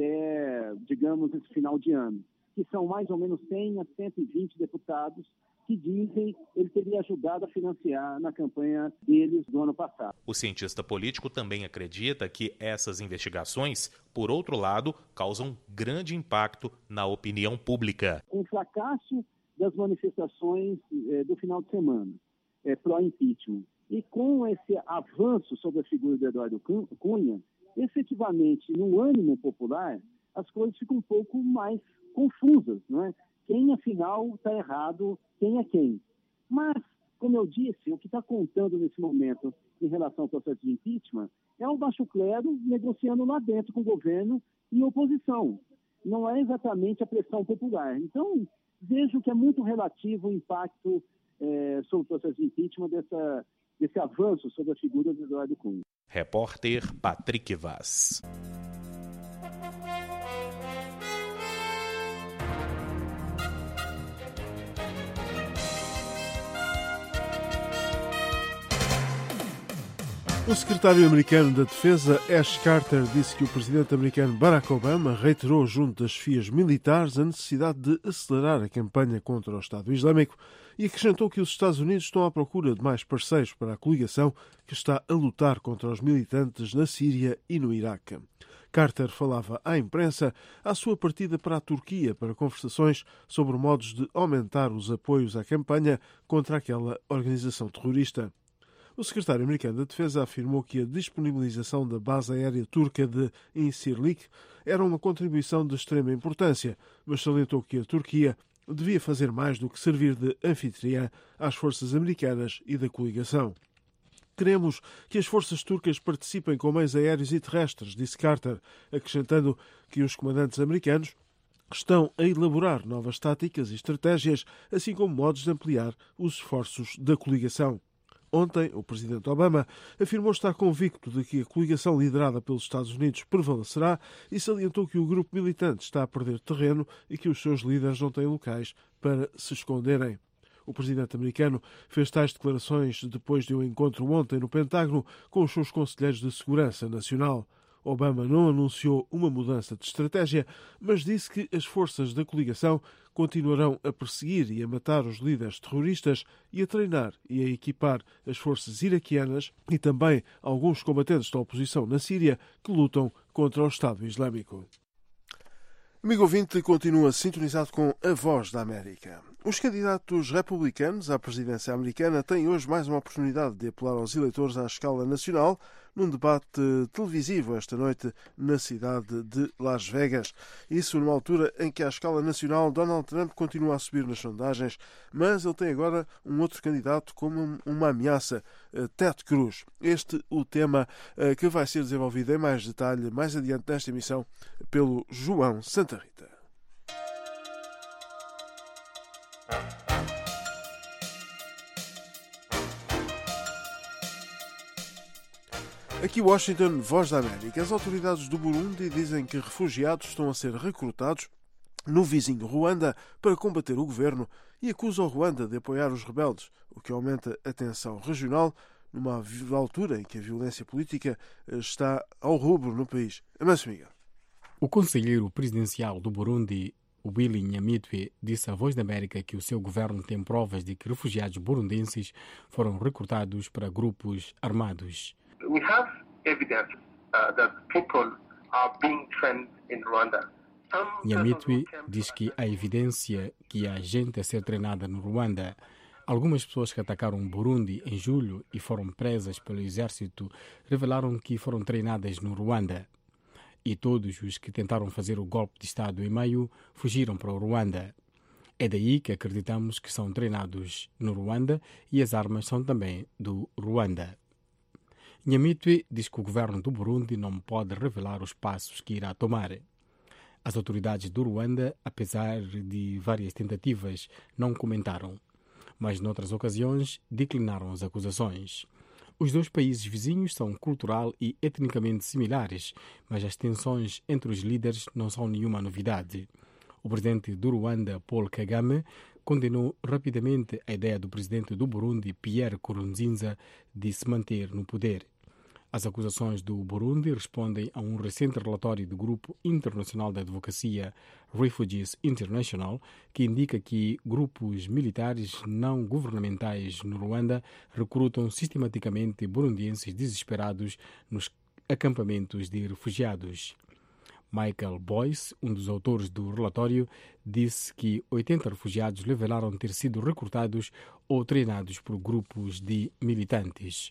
até, digamos, esse final de ano, que são mais ou menos 100 a 120 deputados que dizem ele teria ajudado a financiar na campanha deles do ano passado. O cientista político também acredita que essas investigações, por outro lado, causam grande impacto na opinião pública. Com o fracasso das manifestações do final de semana pró-impeachment e com esse avanço sobre a figura de Eduardo Cunha, efetivamente, no ânimo popular, as coisas ficam um pouco mais confusas, não é? Quem, afinal, está errado, quem é quem. Mas, como eu disse, o que está contando nesse momento em relação ao processo de impeachment é o Baixo Clero negociando lá dentro com o governo e oposição. Não é exatamente a pressão popular. Então, vejo que é muito relativo o impacto sobre o processo de impeachment desse avanço sobre a figura de Eduardo Cunha. Repórter Patrick Vaz. O secretário americano da Defesa, Ash Carter, disse que o presidente americano Barack Obama reiterou junto das chefias militares a necessidade de acelerar a campanha contra o Estado Islâmico e acrescentou que os Estados Unidos estão à procura de mais parceiros para a coligação que está a lutar contra os militantes na Síria e no Iraque. Carter falava à imprensa à sua partida para a Turquia para conversações sobre modos de aumentar os apoios à campanha contra aquela organização terrorista. O secretário americano da Defesa afirmou que a disponibilização da base aérea turca de Incirlik era uma contribuição de extrema importância, mas salientou que a Turquia devia fazer mais do que servir de anfitriã às forças americanas e da coligação. Queremos que as forças turcas participem com meios aéreos e terrestres, disse Carter, acrescentando que os comandantes americanos estão a elaborar novas táticas e estratégias, assim como modos de ampliar os esforços da coligação. Ontem, o presidente Obama afirmou estar convicto de que a coligação liderada pelos Estados Unidos prevalecerá e salientou que o grupo militante está a perder terreno e que os seus líderes não têm locais para se esconderem. O presidente americano fez tais declarações depois de um encontro ontem no Pentágono com os seus conselheiros de segurança nacional. Obama não anunciou uma mudança de estratégia, mas disse que as forças da coligação continuarão a perseguir e a matar os líderes terroristas e a treinar e a equipar as forças iraquianas e também alguns combatentes da oposição na Síria que lutam contra o Estado Islâmico. Amigo ouvinte, continua sintonizado com a Voz da América. Os candidatos republicanos à presidência americana têm hoje mais uma oportunidade de apelar aos eleitores à escala nacional num debate televisivo esta noite na cidade de Las Vegas. Isso numa altura em que à escala nacional Donald Trump continua a subir nas sondagens, mas ele tem agora um outro candidato como uma ameaça, Ted Cruz. Este o tema que vai ser desenvolvido em mais detalhe mais adiante nesta emissão pelo João Santa Rita. Aqui Washington, Voz da América. As autoridades do Burundi dizem que refugiados estão a ser recrutados no vizinho Ruanda para combater o governo e acusam o Ruanda de apoiar os rebeldes, o que aumenta a tensão regional numa altura em que a violência política está ao rubro no país. Amanso Miguel. O conselheiro presidencial do Burundi, Willy Nyamitwe, disse à Voz da América que o seu governo tem provas de que refugiados burundenses foram recrutados para grupos armados. We have evidence that people are being trained in Rwanda. Nyamitwe diz que há evidência que há gente a ser treinada no Ruanda. Algumas pessoas que atacaram Burundi em julho e foram presas pelo exército revelaram que foram treinadas no Ruanda. E todos os que tentaram fazer o golpe de Estado em maio fugiram para o Ruanda. É daí que acreditamos que são treinados no Ruanda e as armas são também do Ruanda. Nyamitwe diz que o governo do Burundi não pode revelar os passos que irá tomar. As autoridades do Ruanda, apesar de várias tentativas, não comentaram, mas noutras ocasiões declinaram as acusações. Os dois países vizinhos são cultural e etnicamente similares, mas as tensões entre os líderes não são nenhuma novidade. O presidente do Ruanda, Paul Kagame, condenou rapidamente a ideia do presidente do Burundi, Pierre Nkurunziza, de se manter no poder. As acusações do Burundi respondem a um recente relatório do Grupo Internacional de Advocacia Refugees International, que indica que grupos militares não governamentais no Ruanda recrutam sistematicamente burundienses desesperados nos acampamentos de refugiados. Michael Boyce, um dos autores do relatório, disse que 80 refugiados revelaram ter sido recrutados ou treinados por grupos de militantes.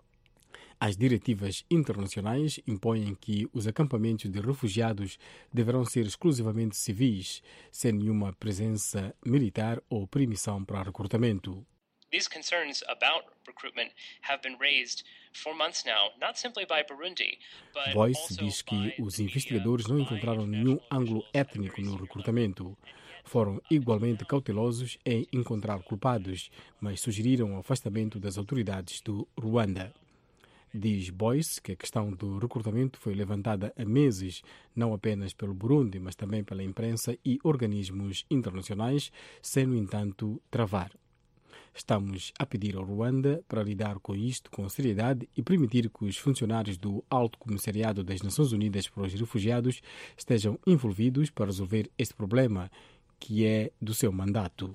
As diretivas internacionais impõem que os acampamentos de refugiados deverão ser exclusivamente civis, sem nenhuma presença militar ou permissão para recrutamento. These concerns about recruitment have been raised for months now, not simply by Burundi, but Boyce diz que os investigadores não encontraram nenhum ângulo étnico no recrutamento. Foram igualmente cautelosos em encontrar culpados, mas sugeriram o afastamento das autoridades do Ruanda. Diz Boyce que a questão do recrutamento foi levantada há meses, não apenas pelo Burundi, mas também pela imprensa e organismos internacionais, sem, no entanto, travar. Estamos a pedir ao Ruanda para lidar com isto com seriedade e permitir que os funcionários do Alto Comissariado das Nações Unidas para os Refugiados estejam envolvidos para resolver este problema, que é do seu mandato.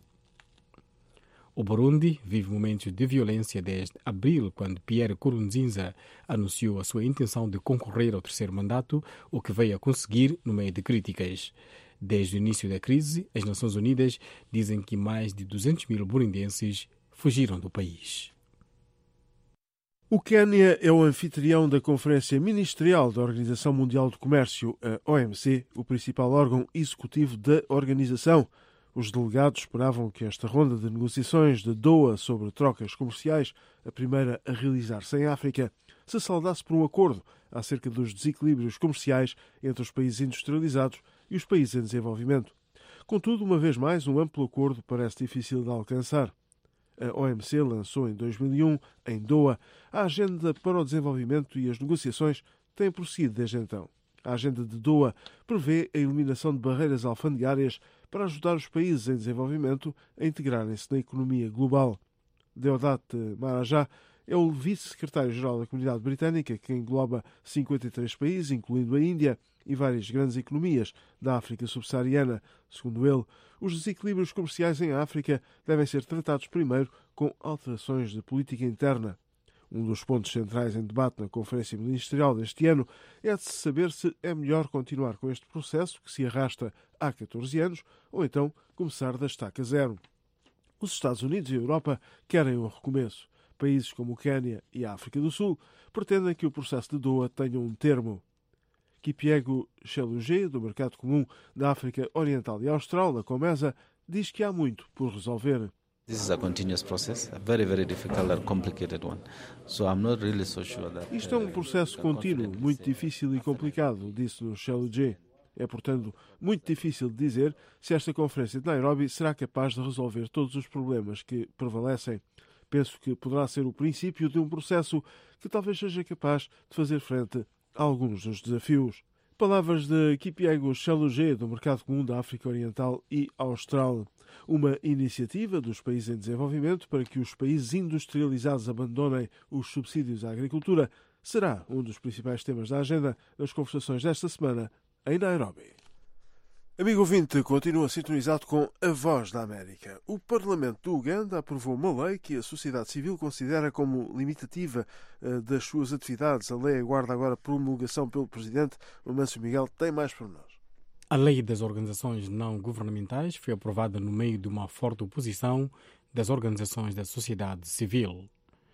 O Burundi vive momentos de violência desde abril, quando Pierre Nkurunziza anunciou a sua intenção de concorrer ao terceiro mandato, o que veio a conseguir no meio de críticas. Desde o início da crise, as Nações Unidas dizem que mais de 200 mil burundenses fugiram do país. O Quênia é o anfitrião da Conferência Ministerial da Organização Mundial do Comércio, a OMC, o principal órgão executivo da organização. Os delegados esperavam que esta ronda de negociações de Doha sobre trocas comerciais, a primeira a realizar-se em África, se saldasse por um acordo acerca dos desequilíbrios comerciais entre os países industrializados e os países em desenvolvimento. Contudo, uma vez mais, um amplo acordo parece difícil de alcançar. A OMC lançou em 2001, em Doha, a Agenda para o Desenvolvimento e as negociações têm prosseguido desde então. A Agenda de Doha prevê a eliminação de barreiras alfandegárias para ajudar os países em desenvolvimento a integrarem-se na economia global. Deodat Marajá é o vice-secretário-geral da Comunidade Britânica, que engloba 53 países, incluindo a Índia, e várias grandes economias da África subsaariana. Segundo ele, os desequilíbrios comerciais em África devem ser tratados primeiro com alterações de política interna. Um dos pontos centrais em debate na Conferência Ministerial deste ano é de se saber se é melhor continuar com este processo, que se arrasta há 14 anos, ou então começar da estaca zero. Os Estados Unidos e a Europa querem um recomeço. Países como o Quênia e a África do Sul pretendem que o processo de Doha tenha um termo. Kipyego Shelugé, do Mercado Comum da África Oriental e Austral, da Comesa, diz que há muito por resolver. This is a continuous process, a very, very difficult and complicated one. So I'm not really so sure that... Isto é um processo contínuo, muito difícil e complicado, disse-nos Shelugé. É, portanto, muito difícil de dizer se esta conferência de Nairobi será capaz de resolver todos os problemas que prevalecem. Penso que poderá ser o princípio de um processo que talvez seja capaz de fazer frente a alguns dos desafios. Palavras de Kipyego Shelugé, do Mercado Comum da África Oriental e Austral. Uma iniciativa dos países em desenvolvimento para que os países industrializados abandonem os subsídios à agricultura será um dos principais temas da agenda nas conversações desta semana em Nairobi. Amigo ouvinte, continua sintonizado com a Voz da América. O Parlamento do Uganda aprovou uma lei que a sociedade civil considera como limitativa das suas atividades. A lei aguarda agora promulgação pelo Presidente. O Mâncio Miguel tem mais pormenores. A lei das organizações não governamentais foi aprovada no meio de uma forte oposição das organizações da sociedade civil.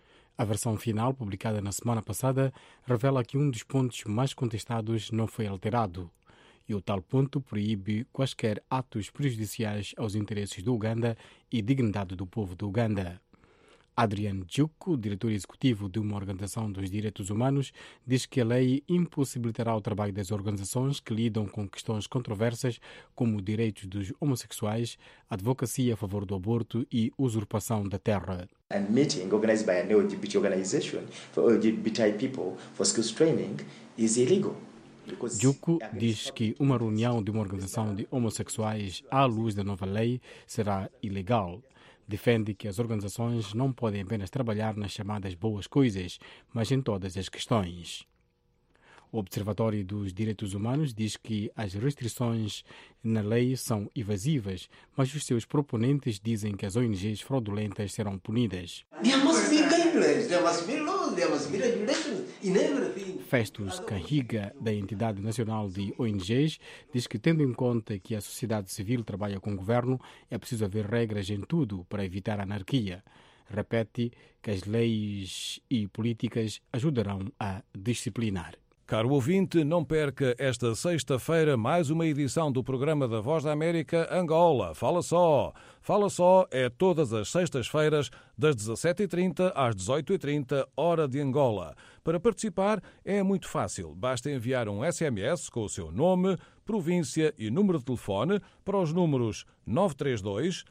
A versão final, publicada na semana passada, revela que um dos pontos mais contestados não foi alterado. E o tal ponto proíbe quaisquer atos prejudiciais aos interesses do Uganda e dignidade do povo do Uganda. Adrian Djuku, diretor executivo de uma organização dos direitos humanos, diz que a lei impossibilitará o trabalho das organizações que lidam com questões controversas como direitos dos homossexuais, advocacia a favor do aborto e usurpação da terra. A meeting organized by an LGBT organization for LGBTI people for skills training is illegal. Djuku diz que uma reunião de uma organização de homossexuais à luz da nova lei será ilegal. Defende que as organizações não podem apenas trabalhar nas chamadas boas coisas, mas em todas as questões. O Observatório dos Direitos Humanos diz que as restrições na lei são evasivas, mas os seus proponentes dizem que as ONGs fraudulentas serão punidas. Festus Canhiga, da Entidade Nacional de ONGs, diz que, tendo em conta que a sociedade civil trabalha com o governo, é preciso haver regras em tudo para evitar a anarquia. Repete que as leis e políticas ajudarão a disciplinar. Caro ouvinte, não perca esta sexta-feira mais uma edição do programa da Voz da América Angola. Fala Só! Fala Só é todas as sextas-feiras, das 17h30 às 18h30, hora de Angola. Para participar é muito fácil. Basta enviar um SMS com o seu nome, província e número de telefone para os números 932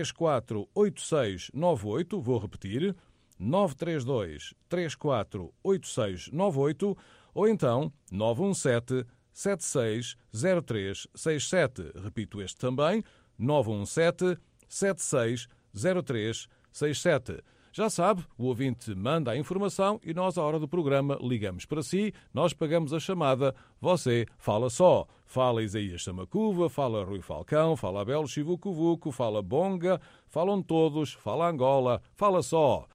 348698, vou repetir, 932 348698, ou então 917-760367. Repito este também, 917-760367. Já sabe, o ouvinte manda a informação e nós, à hora do programa, ligamos para si, nós pagamos a chamada, você fala só. Fala Isaías Samacuva, fala Rui Falcão, fala Abel Chivucuvuco, fala Bonga, falam todos, fala Angola, fala só.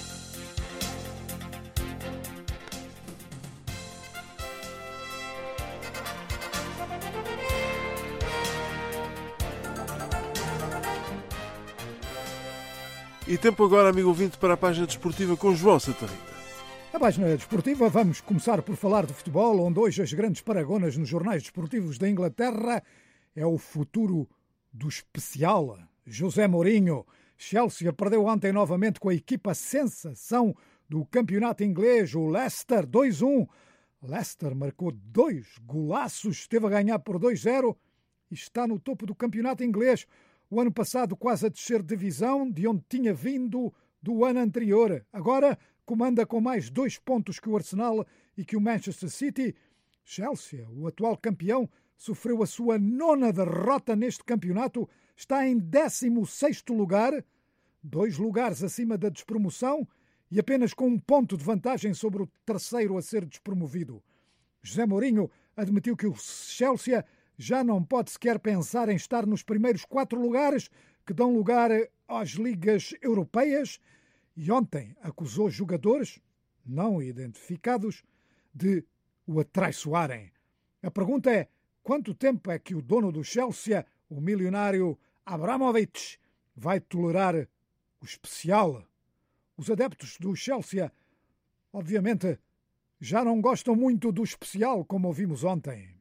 E tempo agora, amigo ouvinte, para a página desportiva com João Santarrita. A página desportiva, vamos começar por falar de futebol, onde hoje as grandes paragonas nos jornais desportivos da Inglaterra é o futuro do especial José Mourinho. Chelsea perdeu ontem novamente com a equipa sensação do campeonato inglês, o Leicester 2-1. Leicester marcou 2 golaços, esteve a ganhar por 2-0 e está no topo do campeonato inglês. O ano passado quase a descer divisão, de onde tinha vindo do ano anterior. Agora comanda com mais 2 pontos que o Arsenal e que o Manchester City. Chelsea, o atual campeão, sofreu a sua 9ª derrota neste campeonato. Está em 16º lugar, 2 lugares acima da despromoção e apenas com 1 ponto de vantagem sobre o terceiro a ser despromovido. José Mourinho admitiu que o Chelsea já não pode sequer pensar em estar nos primeiros 4 lugares que dão lugar às ligas europeias e ontem acusou jogadores não identificados de o atraiçoarem. A pergunta é: quanto tempo é que o dono do Chelsea, o milionário Abramovich, vai tolerar o especial? Os adeptos do Chelsea, obviamente, já não gostam muito do especial, como ouvimos ontem.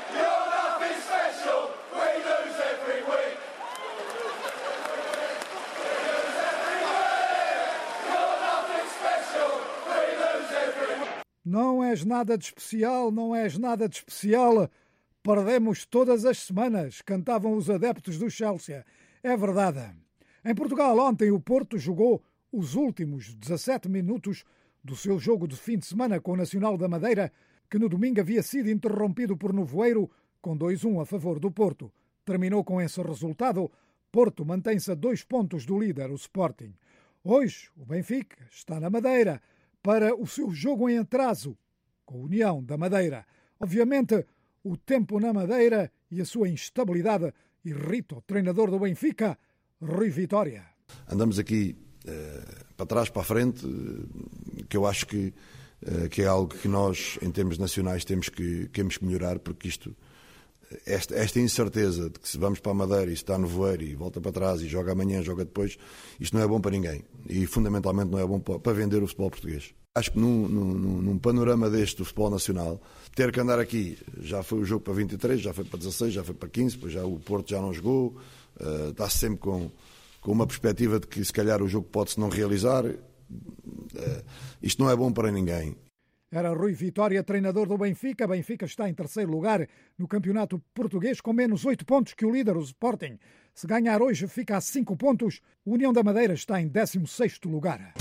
Não és nada de especial, não és nada de especial. Perdemos todas as semanas, cantavam os adeptos do Chelsea. É verdade. Em Portugal, ontem, o Porto jogou os últimos 17 minutos do seu jogo de fim de semana com o Nacional da Madeira, que no domingo havia sido interrompido por Nevoeiro, com 2-1 a favor do Porto. Terminou com esse resultado. Porto mantém-se a 2 pontos do líder, o Sporting. Hoje, o Benfica está na Madeira para o seu jogo em atraso com a União da Madeira. Obviamente, o tempo na Madeira e a sua instabilidade irrita o treinador do Benfica, Rui Vitória. Andamos aqui para trás, para a frente, que eu acho que é algo que nós, em termos nacionais, temos que melhorar, porque esta incerteza de que se vamos para a Madeira e se está no voeiro e volta para trás e joga amanhã, joga depois, isto não é bom para ninguém e fundamentalmente não é bom para vender o futebol português. Acho que num panorama deste do futebol nacional, ter que andar aqui, já foi o jogo para 23, já foi para 16, já foi para 15, depois já o Porto já não jogou, está-se sempre com uma perspectiva de que se calhar o jogo pode-se não realizar. Isto não é bom para ninguém. Era Rui Vitória, treinador do Benfica. Benfica está em terceiro lugar no campeonato português com menos 8 pontos que o líder, o Sporting. Se ganhar hoje fica a 5 pontos. O União da Madeira está em 16º lugar.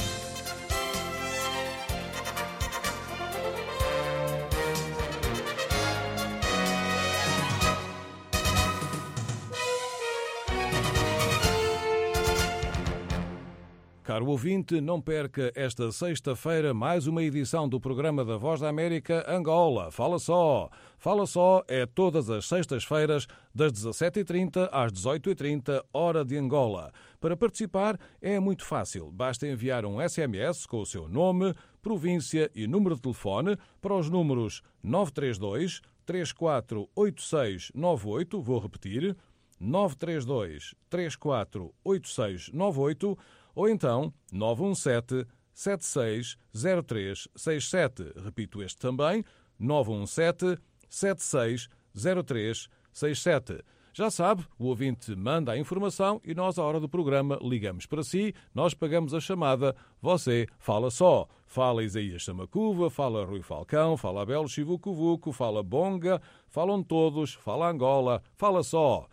Caro ouvinte, não perca esta sexta-feira mais uma edição do programa da Voz da América Angola. Fala Só! Fala Só é todas as sextas-feiras, das 17h30 às 18h30, hora de Angola. Para participar é muito fácil. Basta enviar um SMS com o seu nome, província e número de telefone para os números 932 348698, vou repetir, 932 348698, ou então 917-760367. Repito este também, 917-760367. Já sabe, o ouvinte manda a informação e nós, à hora do programa, ligamos para si, nós pagamos a chamada, você fala só. Fala Isaías Samacuva, fala Rui Falcão, fala Abel Chivucuvuco, fala Bonga, falam todos, fala Angola, fala só.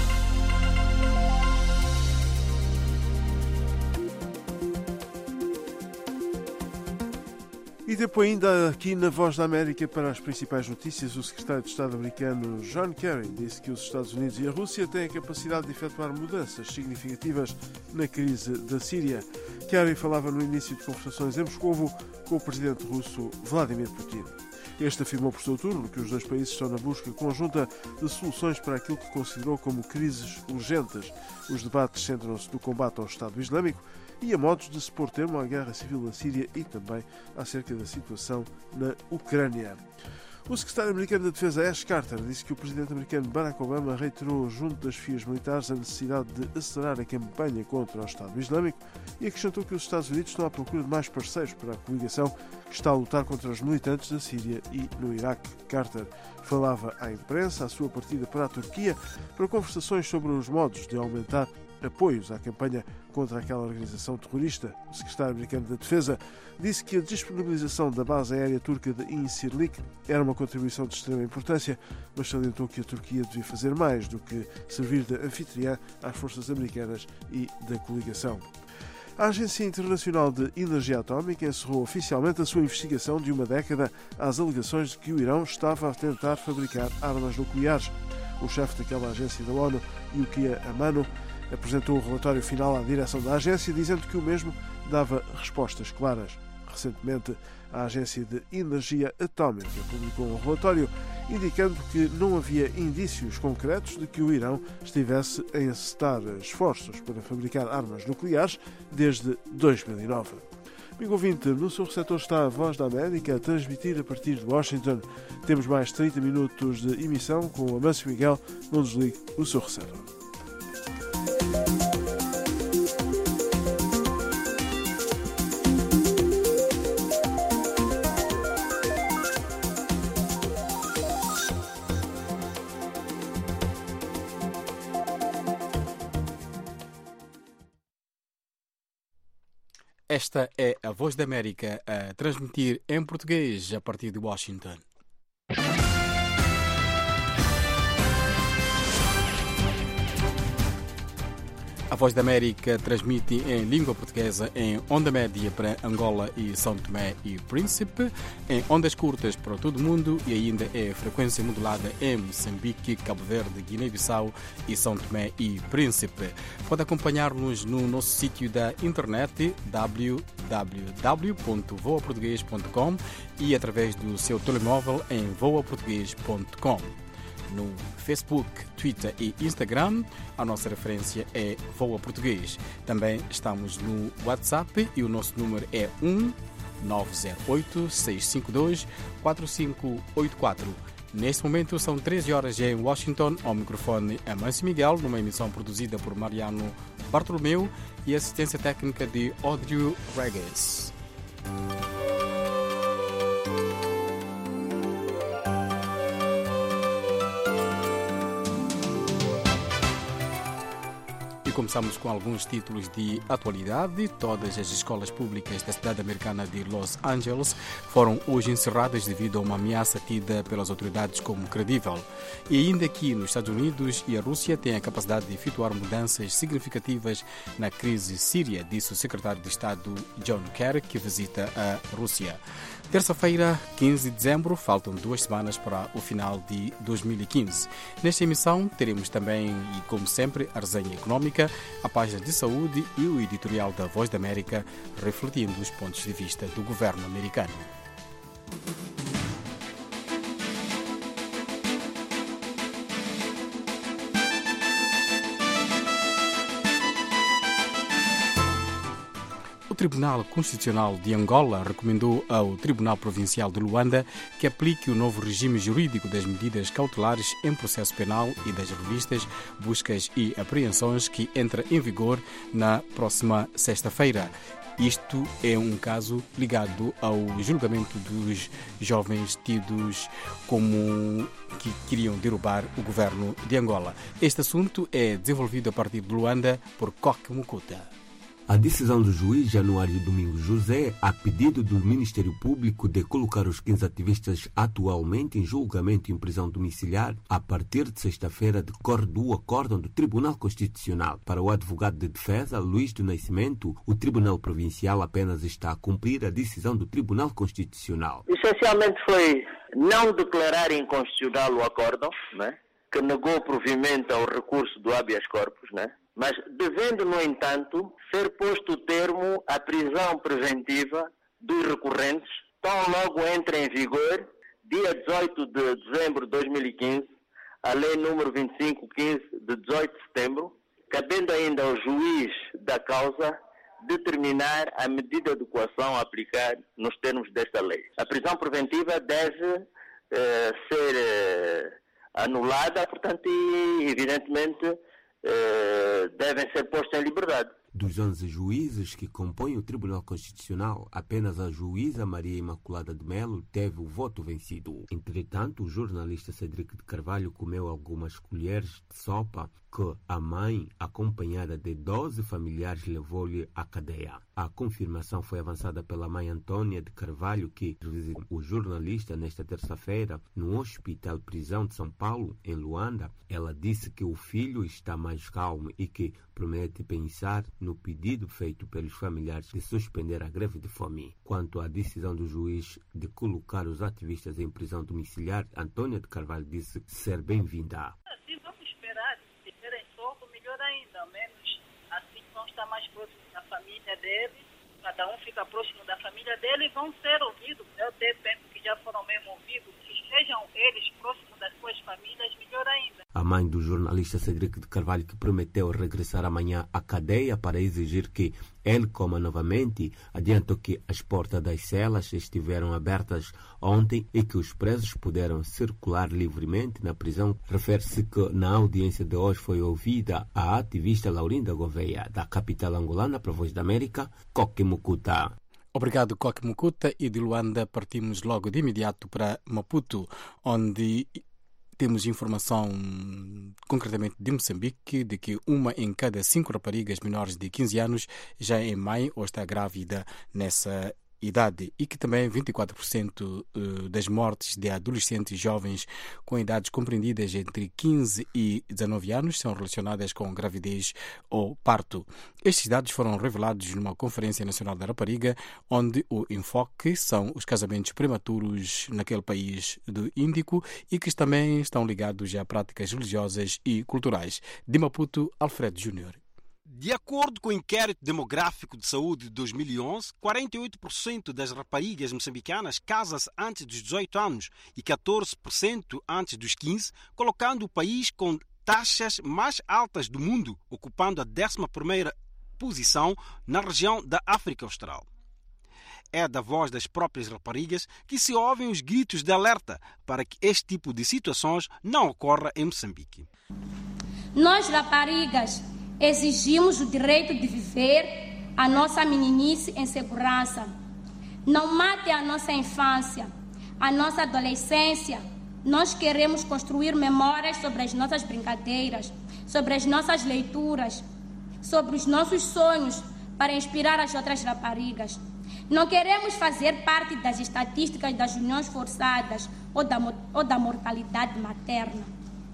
E tempo ainda aqui na Voz da América para as principais notícias. O secretário de Estado americano John Kerry disse que os Estados Unidos e a Rússia têm a capacidade de efetuar mudanças significativas na crise da Síria. Kerry falava no início de conversações em Moscovo com o presidente russo Vladimir Putin. Este afirmou por seu turno que os dois países estão na busca conjunta de soluções para aquilo que considerou como crises urgentes. Os debates centram-se no combate ao Estado Islâmico e a modos de se pôr termo à guerra civil na Síria e também acerca da situação na Ucrânia. O secretário americano da Defesa Ash Carter disse que o presidente americano Barack Obama reiterou junto das fias militares a necessidade de acelerar a campanha contra o Estado Islâmico e acrescentou que os Estados Unidos estão à procura de mais parceiros para a coligação que está a lutar contra os militantes da Síria e no Iraque. Carter falava à imprensa à sua partida para a Turquia para conversações sobre os modos de aumentar apoios à campanha contra aquela organização terrorista. O secretário americano da Defesa disse que a disponibilização da base aérea turca de Incirlik era uma contribuição de extrema importância, mas salientou que a Turquia devia fazer mais do que servir de anfitriã às forças americanas e da coligação. A Agência Internacional de Energia Atómica encerrou oficialmente a sua investigação de uma década às alegações de que o Irão estava a tentar fabricar armas nucleares. O chefe daquela agência da ONU, Yukiya Amano, apresentou o relatório final à direção da agência, dizendo que o mesmo dava respostas claras. Recentemente, a Agência de Energia Atómica publicou um relatório indicando que não havia indícios concretos de que o Irão estivesse a encetar esforços para fabricar armas nucleares desde 2009. Amigo ouvinte, no seu receptor está a Voz da América a transmitir a partir de Washington. Temos mais 30 minutos de emissão com Amâncio Miguel. Não desligue o seu receptor. Esta é a Voz da América a transmitir em português a partir de Washington. A Voz da América transmite em língua portuguesa em onda média para Angola e São Tomé e Príncipe, em ondas curtas para todo o mundo e ainda é frequência modulada em Moçambique, Cabo Verde, Guiné-Bissau e São Tomé e Príncipe. Pode acompanhar-nos no nosso sítio da internet www.voaportugues.com e através do seu telemóvel em voaportugues.com. No Facebook, Twitter e Instagram, a nossa referência é Voa Português. Também estamos no WhatsApp e o nosso número é 1-908-652-4584. Neste momento são 13 horas em Washington. Ao microfone Amâncio Miguel, numa emissão produzida por Mariano Bartolomeu e assistência técnica de Audrey Reges. E começamos com alguns títulos de atualidade. Todas as escolas públicas da cidade americana de Los Angeles foram hoje encerradas devido a uma ameaça tida pelas autoridades como credível. E ainda aqui nos Estados Unidos e a Rússia têm a capacidade de efetuar mudanças significativas na crise síria, disse o secretário de Estado John Kerry, que visita a Rússia. Terça-feira, 15 de dezembro, faltam 2 semanas para o final de 2015. Nesta emissão teremos também, e como sempre, a resenha económica, a página de saúde e o editorial da Voz da América, refletindo os pontos de vista do governo americano. O Tribunal Constitucional de Angola recomendou ao Tribunal Provincial de Luanda que aplique o novo regime jurídico das medidas cautelares em processo penal e das revistas, buscas e apreensões que entra em vigor na próxima sexta-feira. Isto é um caso ligado ao julgamento dos jovens tidos como que queriam derrubar o governo de Angola. Este assunto é desenvolvido a partir de Luanda por Coque Mukuta. A decisão do juiz Januário Domingos José, a pedido do Ministério Público de colocar os 15 ativistas atualmente em julgamento em prisão domiciliar, a partir de sexta-feira decorre do acórdão do Tribunal Constitucional. Para o advogado de defesa, Luís do Nascimento, o Tribunal Provincial apenas está a cumprir a decisão do Tribunal Constitucional. Essencialmente foi não declarar inconstitucional o acórdão, né, que negou provimento ao recurso do habeas corpus, né? Mas devendo, no entanto, ser posto termo à prisão preventiva dos recorrentes, tão logo entra em vigor, dia 18 de dezembro de 2015, a Lei número 2515 de 18 de setembro, cabendo ainda ao juiz da causa determinar a medida de coação a aplicar nos termos desta lei. A prisão preventiva deve ser anulada, portanto, e evidentemente devem ser postos em liberdade. Dos 11 juízes que compõem o Tribunal Constitucional, apenas a juíza Maria Imaculada de Melo teve o voto vencido. Entretanto, o jornalista Cedric de Carvalho comeu algumas colheres de sopa que a mãe, acompanhada de 12 familiares, levou-lhe à cadeia. A confirmação foi avançada pela mãe Antônia de Carvalho, que visitou o jornalista nesta terça-feira no Hospital Prisão de São Paulo, em Luanda. Ela disse que o filho está mais calmo e que promete pensar no pedido feito pelos familiares de suspender a greve de fome. Quanto à decisão do juiz de colocar os ativistas em prisão domiciliar, Antônia de Carvalho disse ser bem-vinda. Sim, vamos esperar. Se tiverem soco, melhor ainda. Ao menos assim vão estar mais próximos da família dele, cada um fica próximo da família dele e vão ser ouvidos. Eu até penso que já foram mesmo ouvidos. Se estejam eles próximos das suas famílias, melhor ainda. A mãe do jornalista Cedric de Carvalho, que prometeu regressar amanhã à cadeia para exigir que ele coma novamente, adiantou que as portas das celas estiveram abertas ontem e que os presos puderam circular livremente na prisão. Refere-se que na audiência de hoje foi ouvida a ativista Laurinda Gouveia, da capital angolana, para a Voz da América, Coque Mucuta. Obrigado, Coque Mucuta. E de Luanda partimos logo de imediato para Maputo, onde temos informação, concretamente de Moçambique, de que 1 em cada 5 raparigas menores de 15 anos já é mãe ou está grávida nessa idade, e que também 24% das mortes de adolescentes jovens com idades compreendidas entre 15 e 19 anos são relacionadas com gravidez ou parto. Estes dados foram revelados numa Conferência Nacional da Rapariga, onde o enfoque são os casamentos prematuros naquele país do Índico e que também estão ligados a práticas religiosas e culturais. De Maputo, Alfredo Júnior. De acordo com o Inquérito Demográfico de Saúde de 2011, 48% das raparigas moçambicanas casam-se antes dos 18 anos e 14% antes dos 15, colocando o país com taxas mais altas do mundo, ocupando a 11ª posição na região da África Austral. É da voz das próprias raparigas que se ouvem os gritos de alerta para que este tipo de situações não ocorra em Moçambique. Nós, raparigas, exigimos o direito de viver a nossa meninice em segurança. Não mate a nossa infância, a nossa adolescência. Nós queremos construir memórias sobre as nossas brincadeiras, sobre as nossas leituras, sobre os nossos sonhos para inspirar as outras raparigas. Não queremos fazer parte das estatísticas das uniões forçadas ou da mortalidade materna.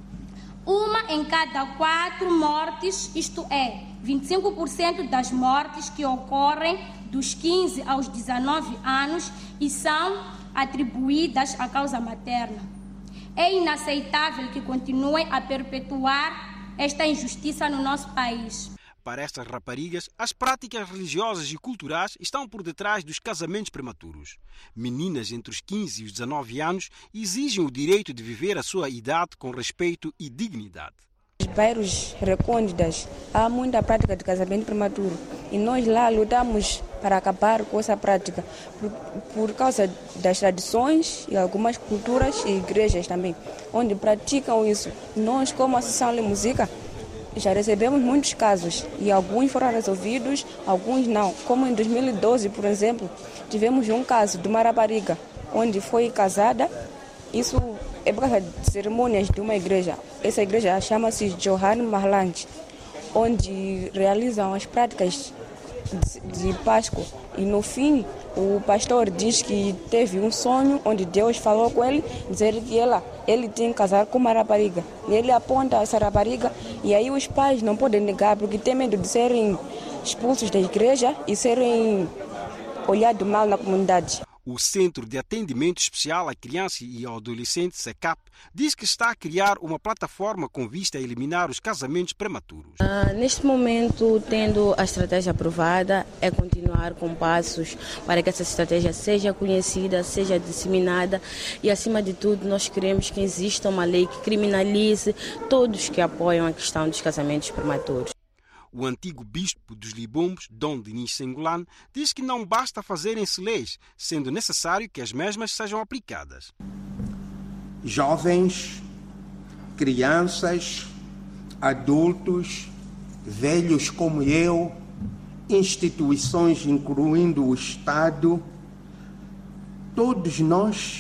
1 em cada 4 mortes, isto é, 25% das mortes que ocorrem dos 15 aos 19 anos e são atribuídas à causa materna. É inaceitável que continuem a perpetuar esta injustiça no nosso país. Para estas raparigas, as práticas religiosas e culturais estão por detrás dos casamentos prematuros. Meninas entre os 15 e os 19 anos exigem o direito de viver a sua idade com respeito e dignidade. Nos bairros recônditos há muita prática de casamento prematuro e nós lá lutamos para acabar com essa prática por causa das tradições e algumas culturas e igrejas também, onde praticam isso. Nós, como Associação de Música, já recebemos muitos casos e alguns foram resolvidos, alguns não. Como em 2012, por exemplo, tivemos um caso de uma rapariga onde foi casada, isso é por causa de cerimônias de uma igreja. Essa igreja chama-se Johan Marland, onde realizam as práticas de Páscoa. E no fim, o pastor diz que teve um sonho onde Deus falou com ele, dizer que ele tem que casar com uma rapariga. E ele aponta essa rapariga e aí os pais não podem negar porque tem medo de serem expulsos da igreja e serem olhados mal na comunidade. O Centro de Atendimento Especial à Criança e ao Adolescente, SECAP, diz que está a criar uma plataforma com vista a eliminar os casamentos prematuros. Neste momento, tendo a estratégia aprovada, é continuar com passos para que essa estratégia seja conhecida, seja disseminada e, acima de tudo, nós queremos que exista uma lei que criminalize todos que apoiam a questão dos casamentos prematuros. O antigo bispo dos Libombos, Dom Dinis Sengulane, diz que não basta fazerem-se leis, sendo necessário que as mesmas sejam aplicadas. Jovens, crianças, adultos, velhos como eu, instituições, incluindo o Estado, todos nós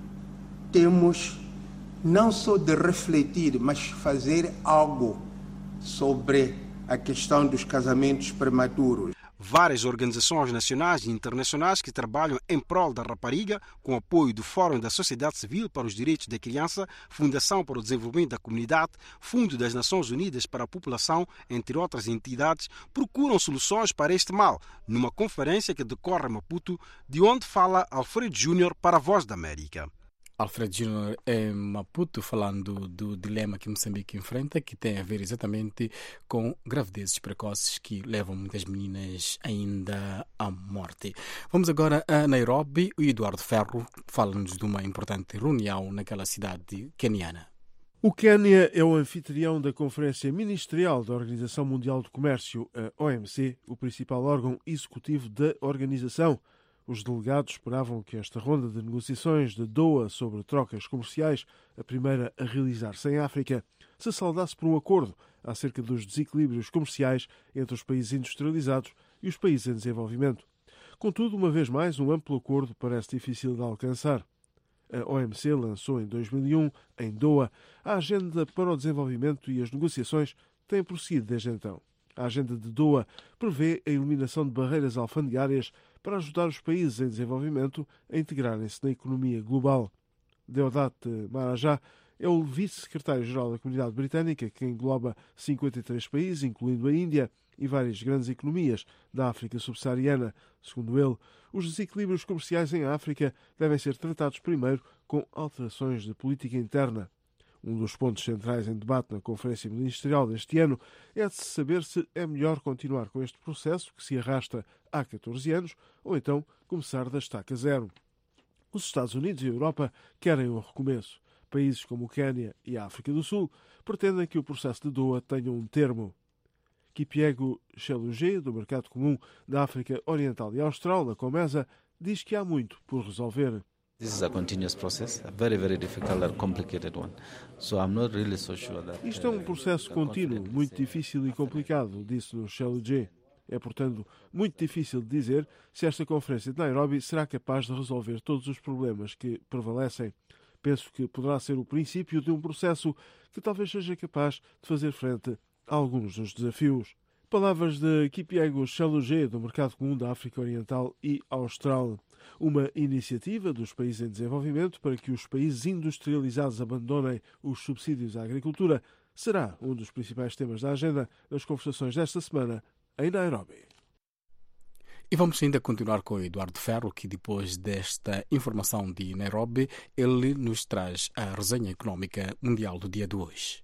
temos não só de refletir, mas fazer algo sobre a questão dos casamentos prematuros. Várias organizações nacionais e internacionais que trabalham em prol da rapariga, com apoio do Fórum da Sociedade Civil para os Direitos da Criança, Fundação para o Desenvolvimento da Comunidade, Fundo das Nações Unidas para a População, entre outras entidades, procuram soluções para este mal, numa conferência que decorre em Maputo, de onde fala Alfredo Júnior para a Voz da América. Alfredo Júnior em Maputo, falando do dilema que Moçambique enfrenta, que tem a ver exatamente com gravidezes precoces que levam muitas meninas ainda à morte. Vamos agora a Nairobi. O Eduardo Ferro fala-nos de uma importante reunião naquela cidade queniana. O Quênia é o anfitrião da Conferência Ministerial da Organização Mundial do Comércio, a OMC, o principal órgão executivo da organização. Os delegados esperavam que esta ronda de negociações de Doha sobre trocas comerciais, a primeira a realizar-se em África, se saldasse por um acordo acerca dos desequilíbrios comerciais entre os países industrializados e os países em desenvolvimento. Contudo, uma vez mais, um amplo acordo parece difícil de alcançar. A OMC lançou em 2001, em Doha, a Agenda para o Desenvolvimento e as negociações têm prosseguido desde então. A Agenda de Doha prevê a eliminação de barreiras alfandegárias para ajudar os países em desenvolvimento a integrarem-se na economia global. Deodat Marajá é o vice-secretário-geral da Comunidade Britânica, que engloba 53 países, incluindo a Índia, e várias grandes economias da África subsaariana. Segundo ele, os desequilíbrios comerciais em África devem ser tratados primeiro com alterações de política interna. Um dos pontos centrais em debate na Conferência Ministerial deste ano é de saber se é melhor continuar com este processo, que se arrasta há 14 anos, ou então começar da estaca zero. Os Estados Unidos e a Europa querem um recomeço. Países como o Quênia e a África do Sul pretendem que o processo de Doha tenha um termo. Kipyego Shelugé, do Mercado Comum da África Oriental e Austral, da Comesa, diz que há muito por resolver. This is a continuous process, a very, very difficult and complicated one. So I'm not really so sure that... Isto é um processo contínuo, muito difícil e complicado, disse-nos Shelugé. É, portanto, muito difícil de dizer se esta conferência de Nairobi será capaz de resolver todos os problemas que prevalecem. Penso que poderá ser o princípio de um processo que talvez seja capaz de fazer frente a alguns dos desafios. Palavras de Kipyego Shelugé, do Mercado Comum da África Oriental e Austral. Uma iniciativa dos países em desenvolvimento para que os países industrializados abandonem os subsídios à agricultura será um dos principais temas da agenda nas conversações desta semana em Nairobi. E vamos ainda continuar com o Eduardo Ferro, que depois desta informação de Nairobi, ele nos traz a resenha económica mundial do dia de hoje.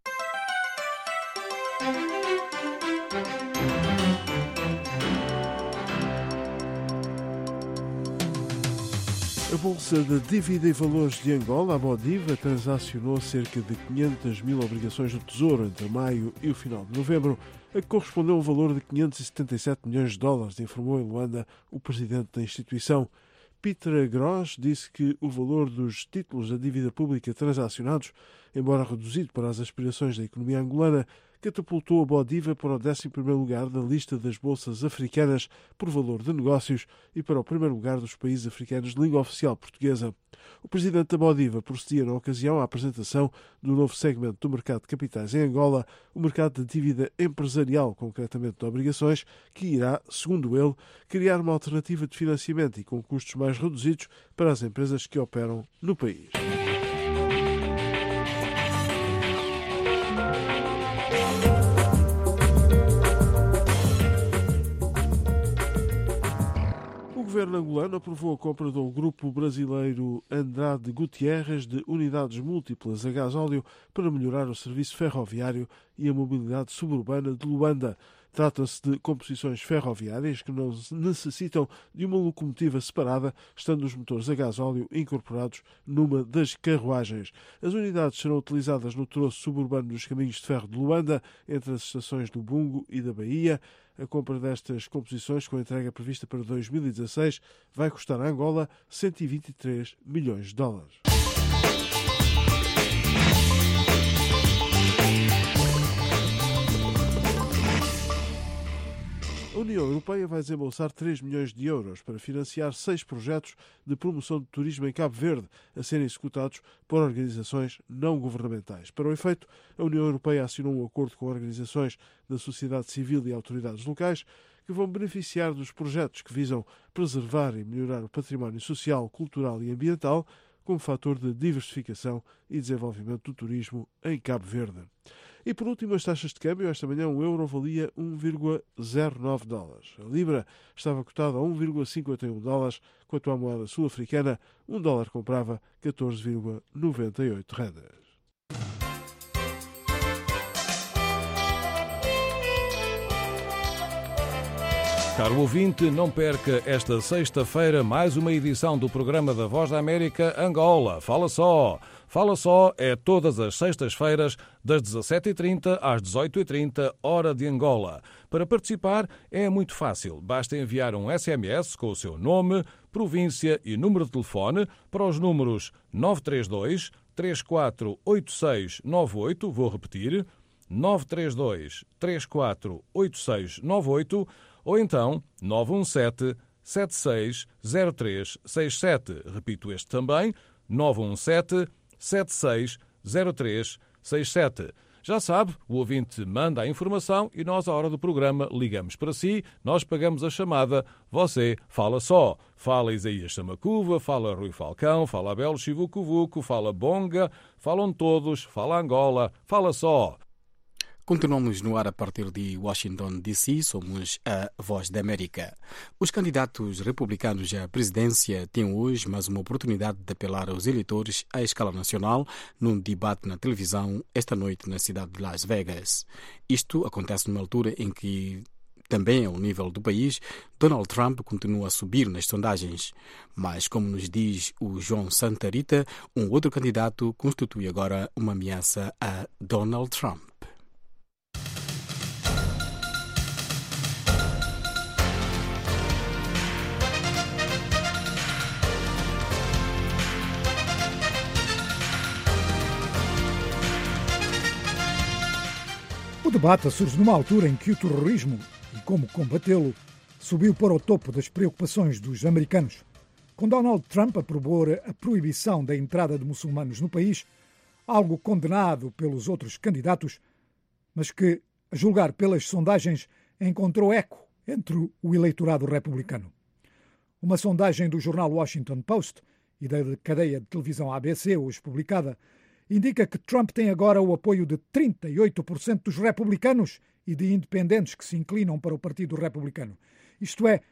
A Bolsa de Dívida e Valores de Angola, a Bodiva, transacionou cerca de 500 mil obrigações do Tesouro entre maio e o final de novembro, a que correspondeu um valor de 577 milhões de dólares, informou em Luanda o presidente da instituição. Peter Gross disse que o valor dos títulos da dívida pública transacionados, embora reduzido para as aspirações da economia angolana, catapultou a Bodiva para o 11º lugar da lista das bolsas africanas por valor de negócios e para o primeiro lugar dos países africanos de língua oficial portuguesa. O presidente da Bodiva procedia na ocasião à apresentação do novo segmento do mercado de capitais em Angola, o mercado de dívida empresarial, concretamente de obrigações, que irá, segundo ele, criar uma alternativa de financiamento e com custos mais reduzidos para as empresas que operam no país. O governo angolano aprovou a compra do grupo brasileiro Andrade Gutierrez de unidades múltiplas a gasóleo para melhorar o serviço ferroviário e a mobilidade suburbana de Luanda. Trata-se de composições ferroviárias que não necessitam de uma locomotiva separada, estando os motores a gasóleo incorporados numa das carruagens. As unidades serão utilizadas no troço suburbano dos caminhos de ferro de Luanda, entre as estações do Bungo e da Bahia. A compra destas composições, com a entrega prevista para 2016, vai custar a Angola 123 milhões de dólares. A União Europeia vai desembolsar 3 milhões de euros para financiar 6 projetos de promoção de turismo em Cabo Verde, a serem executados por organizações não governamentais. Para o efeito, a União Europeia assinou um acordo com organizações da sociedade civil e autoridades locais que vão beneficiar dos projetos que visam preservar e melhorar o património social, cultural e ambiental, como fator de diversificação e desenvolvimento do turismo em Cabo Verde. E por último, as taxas de câmbio. Esta manhã o euro valia 1,09 dólares. A libra estava cotada a 1,51 dólares, quanto à moeda sul-africana, um dólar comprava 14,98 rendas. Caro ouvinte, não perca esta sexta-feira mais uma edição do programa da Voz da América Angola. Fala só! Fala só é todas as sextas-feiras, das 17h30 às 18h30, hora de Angola. Para participar é muito fácil. Basta enviar um SMS com o seu nome, província e número de telefone para os números 932 348698, vou repetir, 932 348698, ou então 917-760367. Repito este também, 917-760367. Já sabe, o ouvinte manda a informação e nós, à hora do programa, ligamos para si, nós pagamos a chamada, você fala só. Fala Isaías Samacuva, fala Rui Falcão, fala Abel Chivucuvuco, fala Bonga, falam todos, fala Angola, fala só. Continuamos no ar a partir de Washington, D.C., somos a Voz da América. Os candidatos republicanos à presidência têm hoje mais uma oportunidade de apelar aos eleitores à escala nacional num debate na televisão esta noite na cidade de Las Vegas. Isto acontece numa altura em que, também ao nível do país, Donald Trump continua a subir nas sondagens. Mas, como nos diz o João Santa Rita, um outro candidato constitui agora uma ameaça a Donald Trump. O debate surge numa altura em que o terrorismo e como combatê-lo subiu para o topo das preocupações dos americanos. Com Donald Trump a propor a proibição da entrada de muçulmanos no país, algo condenado pelos outros candidatos, mas que, a julgar pelas sondagens, encontrou eco entre o eleitorado republicano. Uma sondagem do jornal Washington Post e da cadeia de televisão ABC, hoje publicada, indica que Trump tem agora o apoio de 38% dos republicanos e de independentes que se inclinam para o Partido Republicano. Isto é,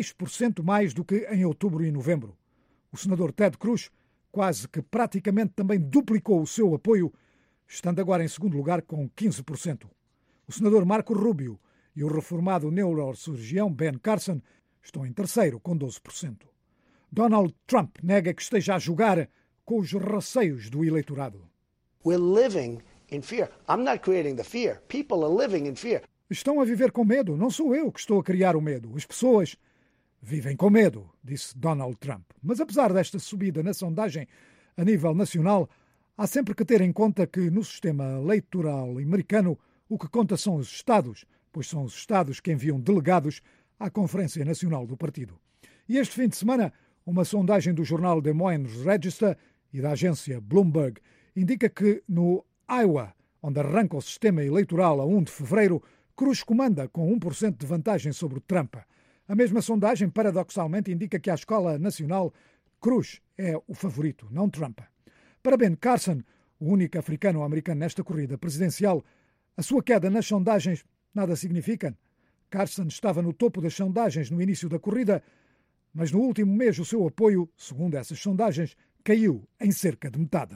6% mais do que em outubro e novembro. O senador Ted Cruz quase que praticamente também duplicou o seu apoio, estando agora em segundo lugar com 15%. O senador Marco Rubio e o reformado neurocirurgião Ben Carson estão em terceiro, com 12%. Donald Trump nega que esteja a jogar com os receios do eleitorado. We're living in fear. I'm not creating the fear. People are living in fear. Estão a viver com medo. Não sou eu que estou a criar o medo. As pessoas vivem com medo, disse Donald Trump. Mas apesar desta subida na sondagem a nível nacional, há sempre que ter em conta que no sistema eleitoral americano o que conta são os Estados, pois são os Estados que enviam delegados à Conferência Nacional do Partido. E este fim de semana, uma sondagem do jornal Des Moines Register e da agência Bloomberg indica que no Iowa, onde arranca o sistema eleitoral a 1 de fevereiro, Cruz comanda com 1% de vantagem sobre Trump. A mesma sondagem, paradoxalmente, indica que à escala nacional, Cruz é o favorito, não Trump. Para Ben Carson, o único africano-americano nesta corrida presidencial, a sua queda nas sondagens nada significa. Carson estava no topo das sondagens no início da corrida, mas no último mês o seu apoio, segundo essas sondagens, caiu em cerca de metade.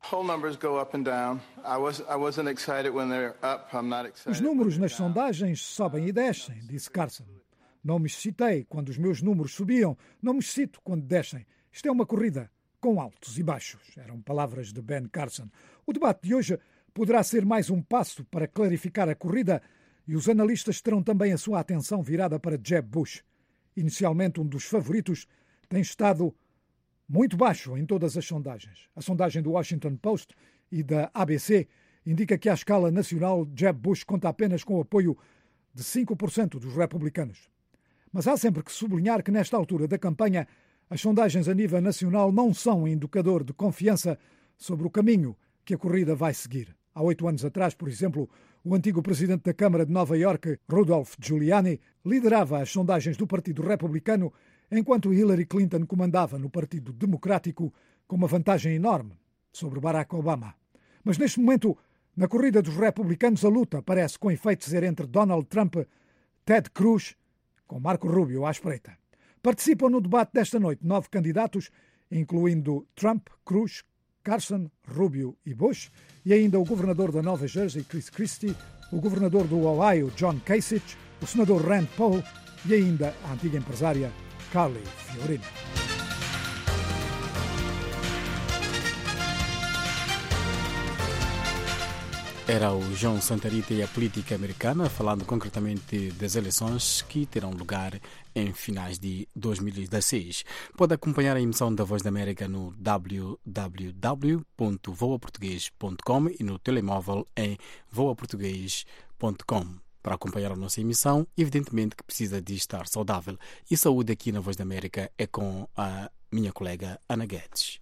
Os números nas sondagens sobem e descem, disse Carson. Não me excitei quando os meus números subiam, não me excito quando descem. Isto é uma corrida com altos e baixos. Eram palavras de Ben Carson. O debate de hoje poderá ser mais um passo para clarificar a corrida e os analistas terão também a sua atenção virada para Jeb Bush. Inicialmente um dos favoritos, tem estado muito baixo em todas as sondagens. A sondagem do Washington Post e da ABC indica que à escala nacional Jeb Bush conta apenas com o apoio de 5% dos republicanos. Mas há sempre que sublinhar que nesta altura da campanha as sondagens a nível nacional não são um indicador de confiança sobre o caminho que a corrida vai seguir. Há 8 anos atrás, por exemplo, o antigo presidente da Câmara de Nova Iorque, Rudolph Giuliani, liderava as sondagens do Partido Republicano, enquanto Hillary Clinton comandava no Partido Democrático com uma vantagem enorme sobre Barack Obama. Mas neste momento, na corrida dos republicanos, a luta parece com efeito ser entre Donald Trump, Ted Cruz, com Marco Rubio à espreita. Participam no debate desta noite 9 candidatos, incluindo Trump, Cruz, Carson, Rubio e Bush, e ainda o governador da Nova Jersey, Chris Christie, o governador do Ohio, John Kasich, o senador Rand Paul e ainda a antiga empresária Carly Fiorina. Era o João Santarita e a política americana, falando concretamente das eleições que terão lugar em finais de 2016. Pode acompanhar a emissão da Voz da América no www.voaportugues.com e no telemóvel em voaportugues.com. Para acompanhar a nossa emissão, evidentemente que precisa de estar saudável. E saúde aqui na Voz da América é com a minha colega Ana Guedes.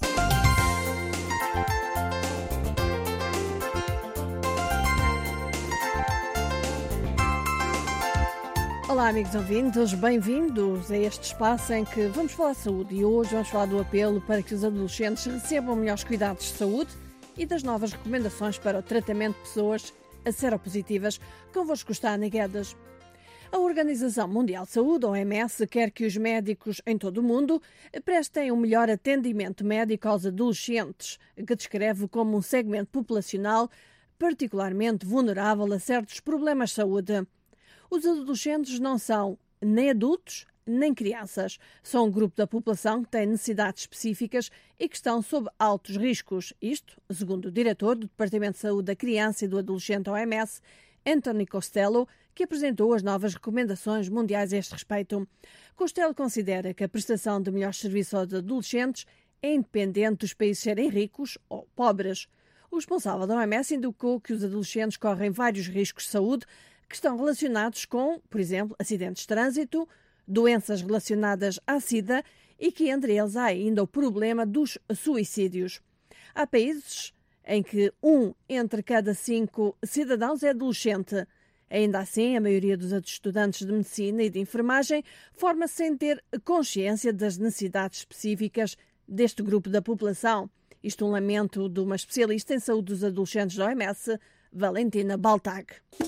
Olá, amigos ouvintes, bem-vindos a este espaço em que vamos falar de saúde e hoje vamos falar do apelo para que os adolescentes recebam melhores cuidados de saúde e das novas recomendações para o tratamento de pessoas seropositivas. Convosco está Ana Guedes. A Organização Mundial de Saúde, OMS, quer que os médicos em todo o mundo prestem um melhor atendimento médico aos adolescentes, que descreve como um segmento populacional particularmente vulnerável a certos problemas de saúde. Os adolescentes não são nem adultos nem crianças. São um grupo da população que tem necessidades específicas e que estão sob altos riscos. Isto, segundo o diretor do Departamento de Saúde da Criança e do Adolescente OMS, Anthony Costello, que apresentou as novas recomendações mundiais a este respeito. Costello considera que a prestação de melhores serviços aos adolescentes é independente dos países serem ricos ou pobres. O responsável da OMS indicou que os adolescentes correm vários riscos de saúde que estão relacionados com, por exemplo, acidentes de trânsito, doenças relacionadas à SIDA e que entre eles há ainda o problema dos suicídios. Há países em que 1 entre cada 5 cidadãos é adolescente. Ainda assim, a maioria dos estudantes de medicina e de enfermagem forma-se sem ter consciência das necessidades específicas deste grupo da população. Isto um lamento de uma especialista em saúde dos adolescentes da OMS, Valentina Baltag.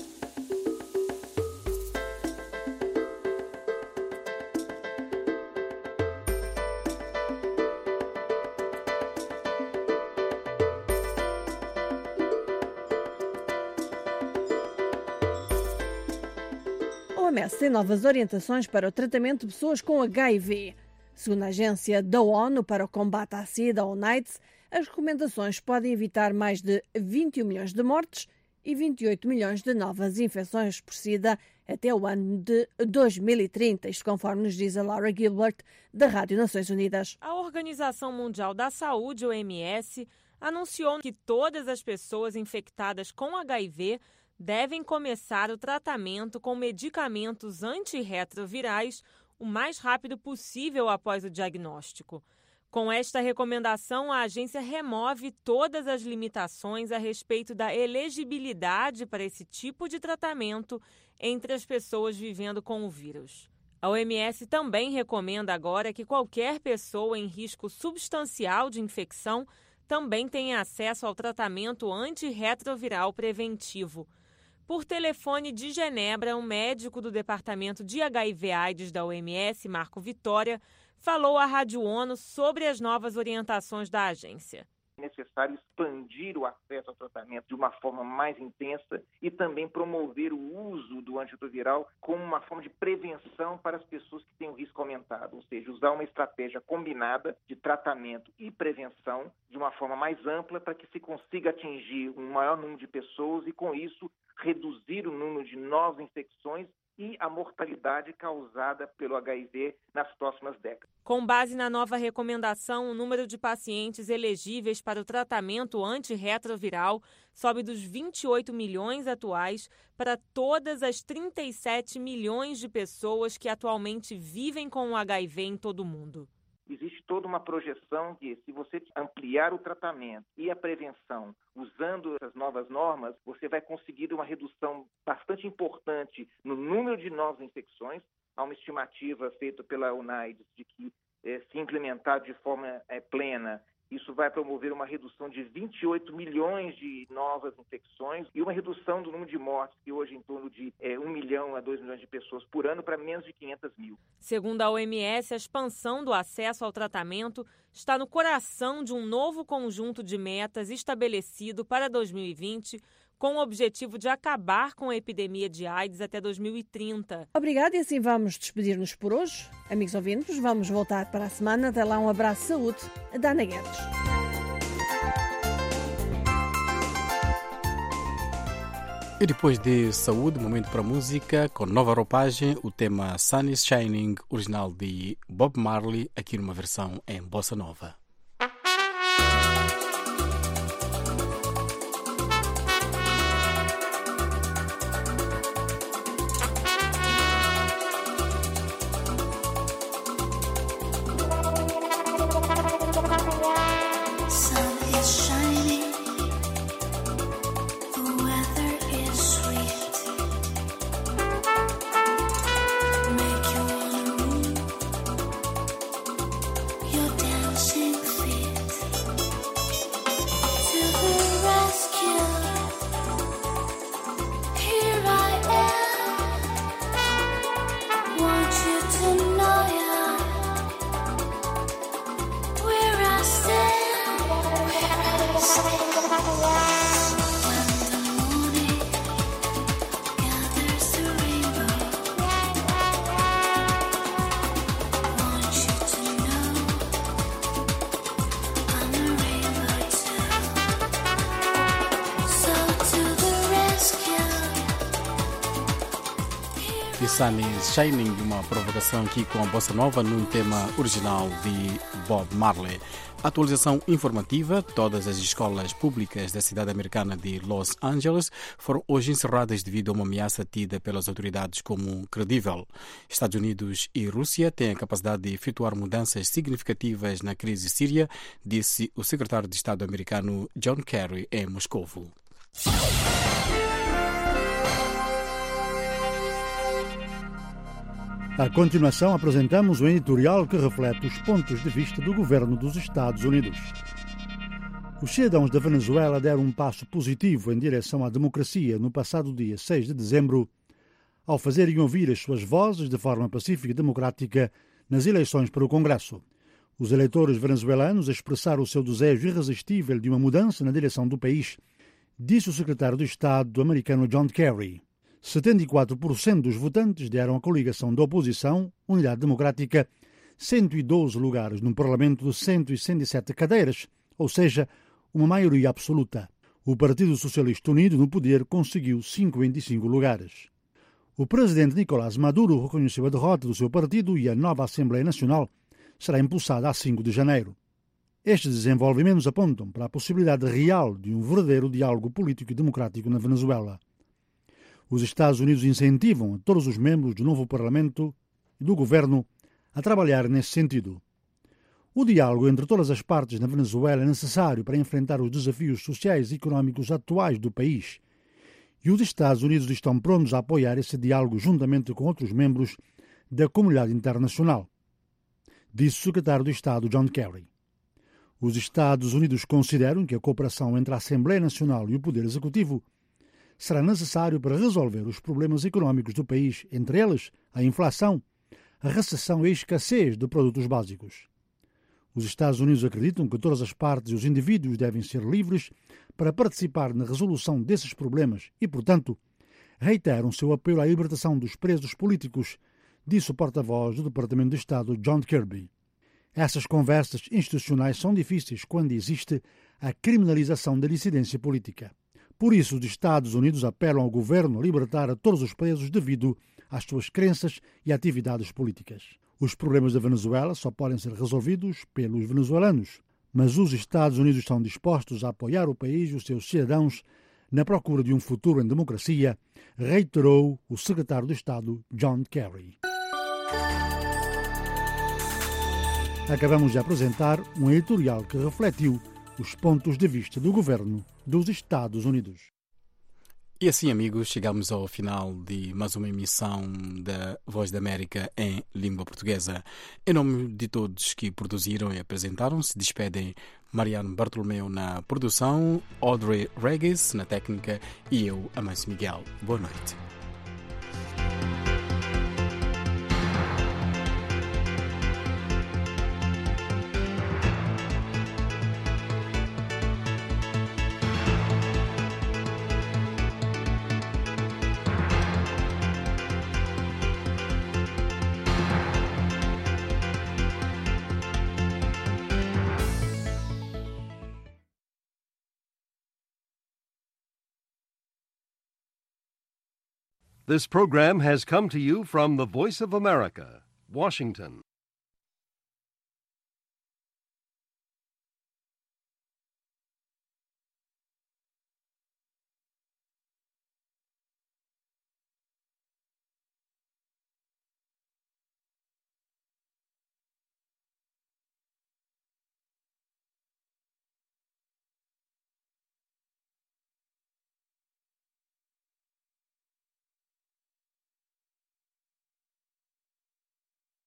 A OMS tem novas orientações para o tratamento de pessoas com HIV. Segundo a agência da ONU para o combate à SIDA, UNAIDS, as recomendações podem evitar mais de 21 milhões de mortes e 28 milhões de novas infecções por SIDA até o ano de 2030, isto conforme nos diz a Laura Gilbert, da Rádio Nações Unidas. A Organização Mundial da Saúde, OMS, anunciou que todas as pessoas infectadas com HIV devem começar o tratamento com medicamentos antirretrovirais o mais rápido possível após o diagnóstico. Com esta recomendação, a agência remove todas as limitações a respeito da elegibilidade para esse tipo de tratamento entre as pessoas vivendo com o vírus. A OMS também recomenda agora que qualquer pessoa em risco substancial de infecção também tenha acesso ao tratamento antirretroviral preventivo. Por telefone de Genebra, um médico do Departamento de HIV/AIDS da OMS, Marco Vitória, falou à Rádio ONU sobre as novas orientações da agência. É necessário expandir o acesso ao tratamento de uma forma mais intensa e também promover o uso do antirretroviral como uma forma de prevenção para as pessoas que têm um risco aumentado, ou seja, usar uma estratégia combinada de tratamento e prevenção de uma forma mais ampla para que se consiga atingir um maior número de pessoas e, com isso, reduzir o número de novas infecções e a mortalidade causada pelo HIV nas próximas décadas. Com base na nova recomendação, o número de pacientes elegíveis para o tratamento antirretroviral sobe dos 28 milhões atuais para todas as 37 milhões de pessoas que atualmente vivem com o HIV em todo o mundo. Existe toda uma projeção que, se você ampliar o tratamento e a prevenção usando essas novas normas, você vai conseguir uma redução bastante importante no número de novas infecções. Há uma estimativa feita pela UNAIDS de que, se implementado de forma plena, Isso vai promover uma redução de 28 milhões de novas infecções e uma redução do número de mortes, que hoje é em torno de 1 milhão a 2 milhões de pessoas por ano, para menos de 500 mil. Segundo a OMS, a expansão do acesso ao tratamento está no coração de um novo conjunto de metas estabelecido para 2020, com o objetivo de acabar com a epidemia de AIDS até 2030. Obrigada, e assim vamos despedir-nos por hoje. Amigos ouvintes, vamos voltar para a semana. Até lá, um abraço de saúde da Ana Guedes. E depois de saúde, momento para música, com nova roupagem, o tema Sun is Shining, original de Bob Marley, aqui numa versão em bossa nova. Sun is Shining, uma provocação aqui com a bossa nova num tema original de Bob Marley. Atualização informativa: todas as escolas públicas da cidade americana de Los Angeles foram hoje encerradas devido a uma ameaça tida pelas autoridades como credível. Estados Unidos e Rússia têm a capacidade de efetuar mudanças significativas na crise síria, disse o secretário de Estado americano John Kerry em Moscovo. A continuação, apresentamos o editorial que reflete os pontos de vista do governo dos Estados Unidos. Os cidadãos da Venezuela deram um passo positivo em direção à democracia no passado dia 6 de dezembro, ao fazerem ouvir as suas vozes de forma pacífica e democrática nas eleições para o Congresso. Os eleitores venezuelanos expressaram o seu desejo irresistível de uma mudança na direção do país, disse o secretário de Estado americano John Kerry. 74% dos votantes deram à coligação da oposição, Unidade Democrática, 112 lugares num parlamento de 167 cadeiras, ou seja, uma maioria absoluta. O Partido Socialista Unido no poder conseguiu 55 lugares. O presidente Nicolás Maduro reconheceu a derrota do seu partido e a nova Assembleia Nacional será impulsada a 5 de janeiro. Estes desenvolvimentos apontam para a possibilidade real de um verdadeiro diálogo político e democrático na Venezuela. Os Estados Unidos incentivam a todos os membros do novo Parlamento e do governo a trabalhar nesse sentido. O diálogo entre todas as partes na Venezuela é necessário para enfrentar os desafios sociais e económicos atuais do país, e os Estados Unidos estão prontos a apoiar esse diálogo juntamente com outros membros da comunidade internacional, disse o secretário de Estado John Kerry. Os Estados Unidos consideram que a cooperação entre a Assembleia Nacional e o Poder Executivo será necessário para resolver os problemas económicos do país, entre eles a inflação, a recessão e a escassez de produtos básicos. Os Estados Unidos acreditam que todas as partes e os indivíduos devem ser livres para participar na resolução desses problemas e, portanto, reiteram seu apelo à libertação dos presos políticos, disse o porta-voz do Departamento de Estado John Kirby. Essas conversas institucionais são difíceis quando existe a criminalização da dissidência política. Por isso, os Estados Unidos apelam ao governo a libertar a todos os presos devido às suas crenças e atividades políticas. Os problemas da Venezuela só podem ser resolvidos pelos venezuelanos, mas os Estados Unidos estão dispostos a apoiar o país e os seus cidadãos na procura de um futuro em democracia, reiterou o secretário de Estado John Kerry. Acabamos de apresentar um editorial que refletiu os pontos de vista do governo dos Estados Unidos. E assim, amigos, chegamos ao final de mais uma emissão da Voz da América em língua portuguesa. Em nome de todos que produziram e apresentaram, se despedem Mariano Bartolomeu na produção, Audrey Regis na técnica e eu, Amâncio Miguel. Boa noite. This program has come to you from the Voice of America, Washington.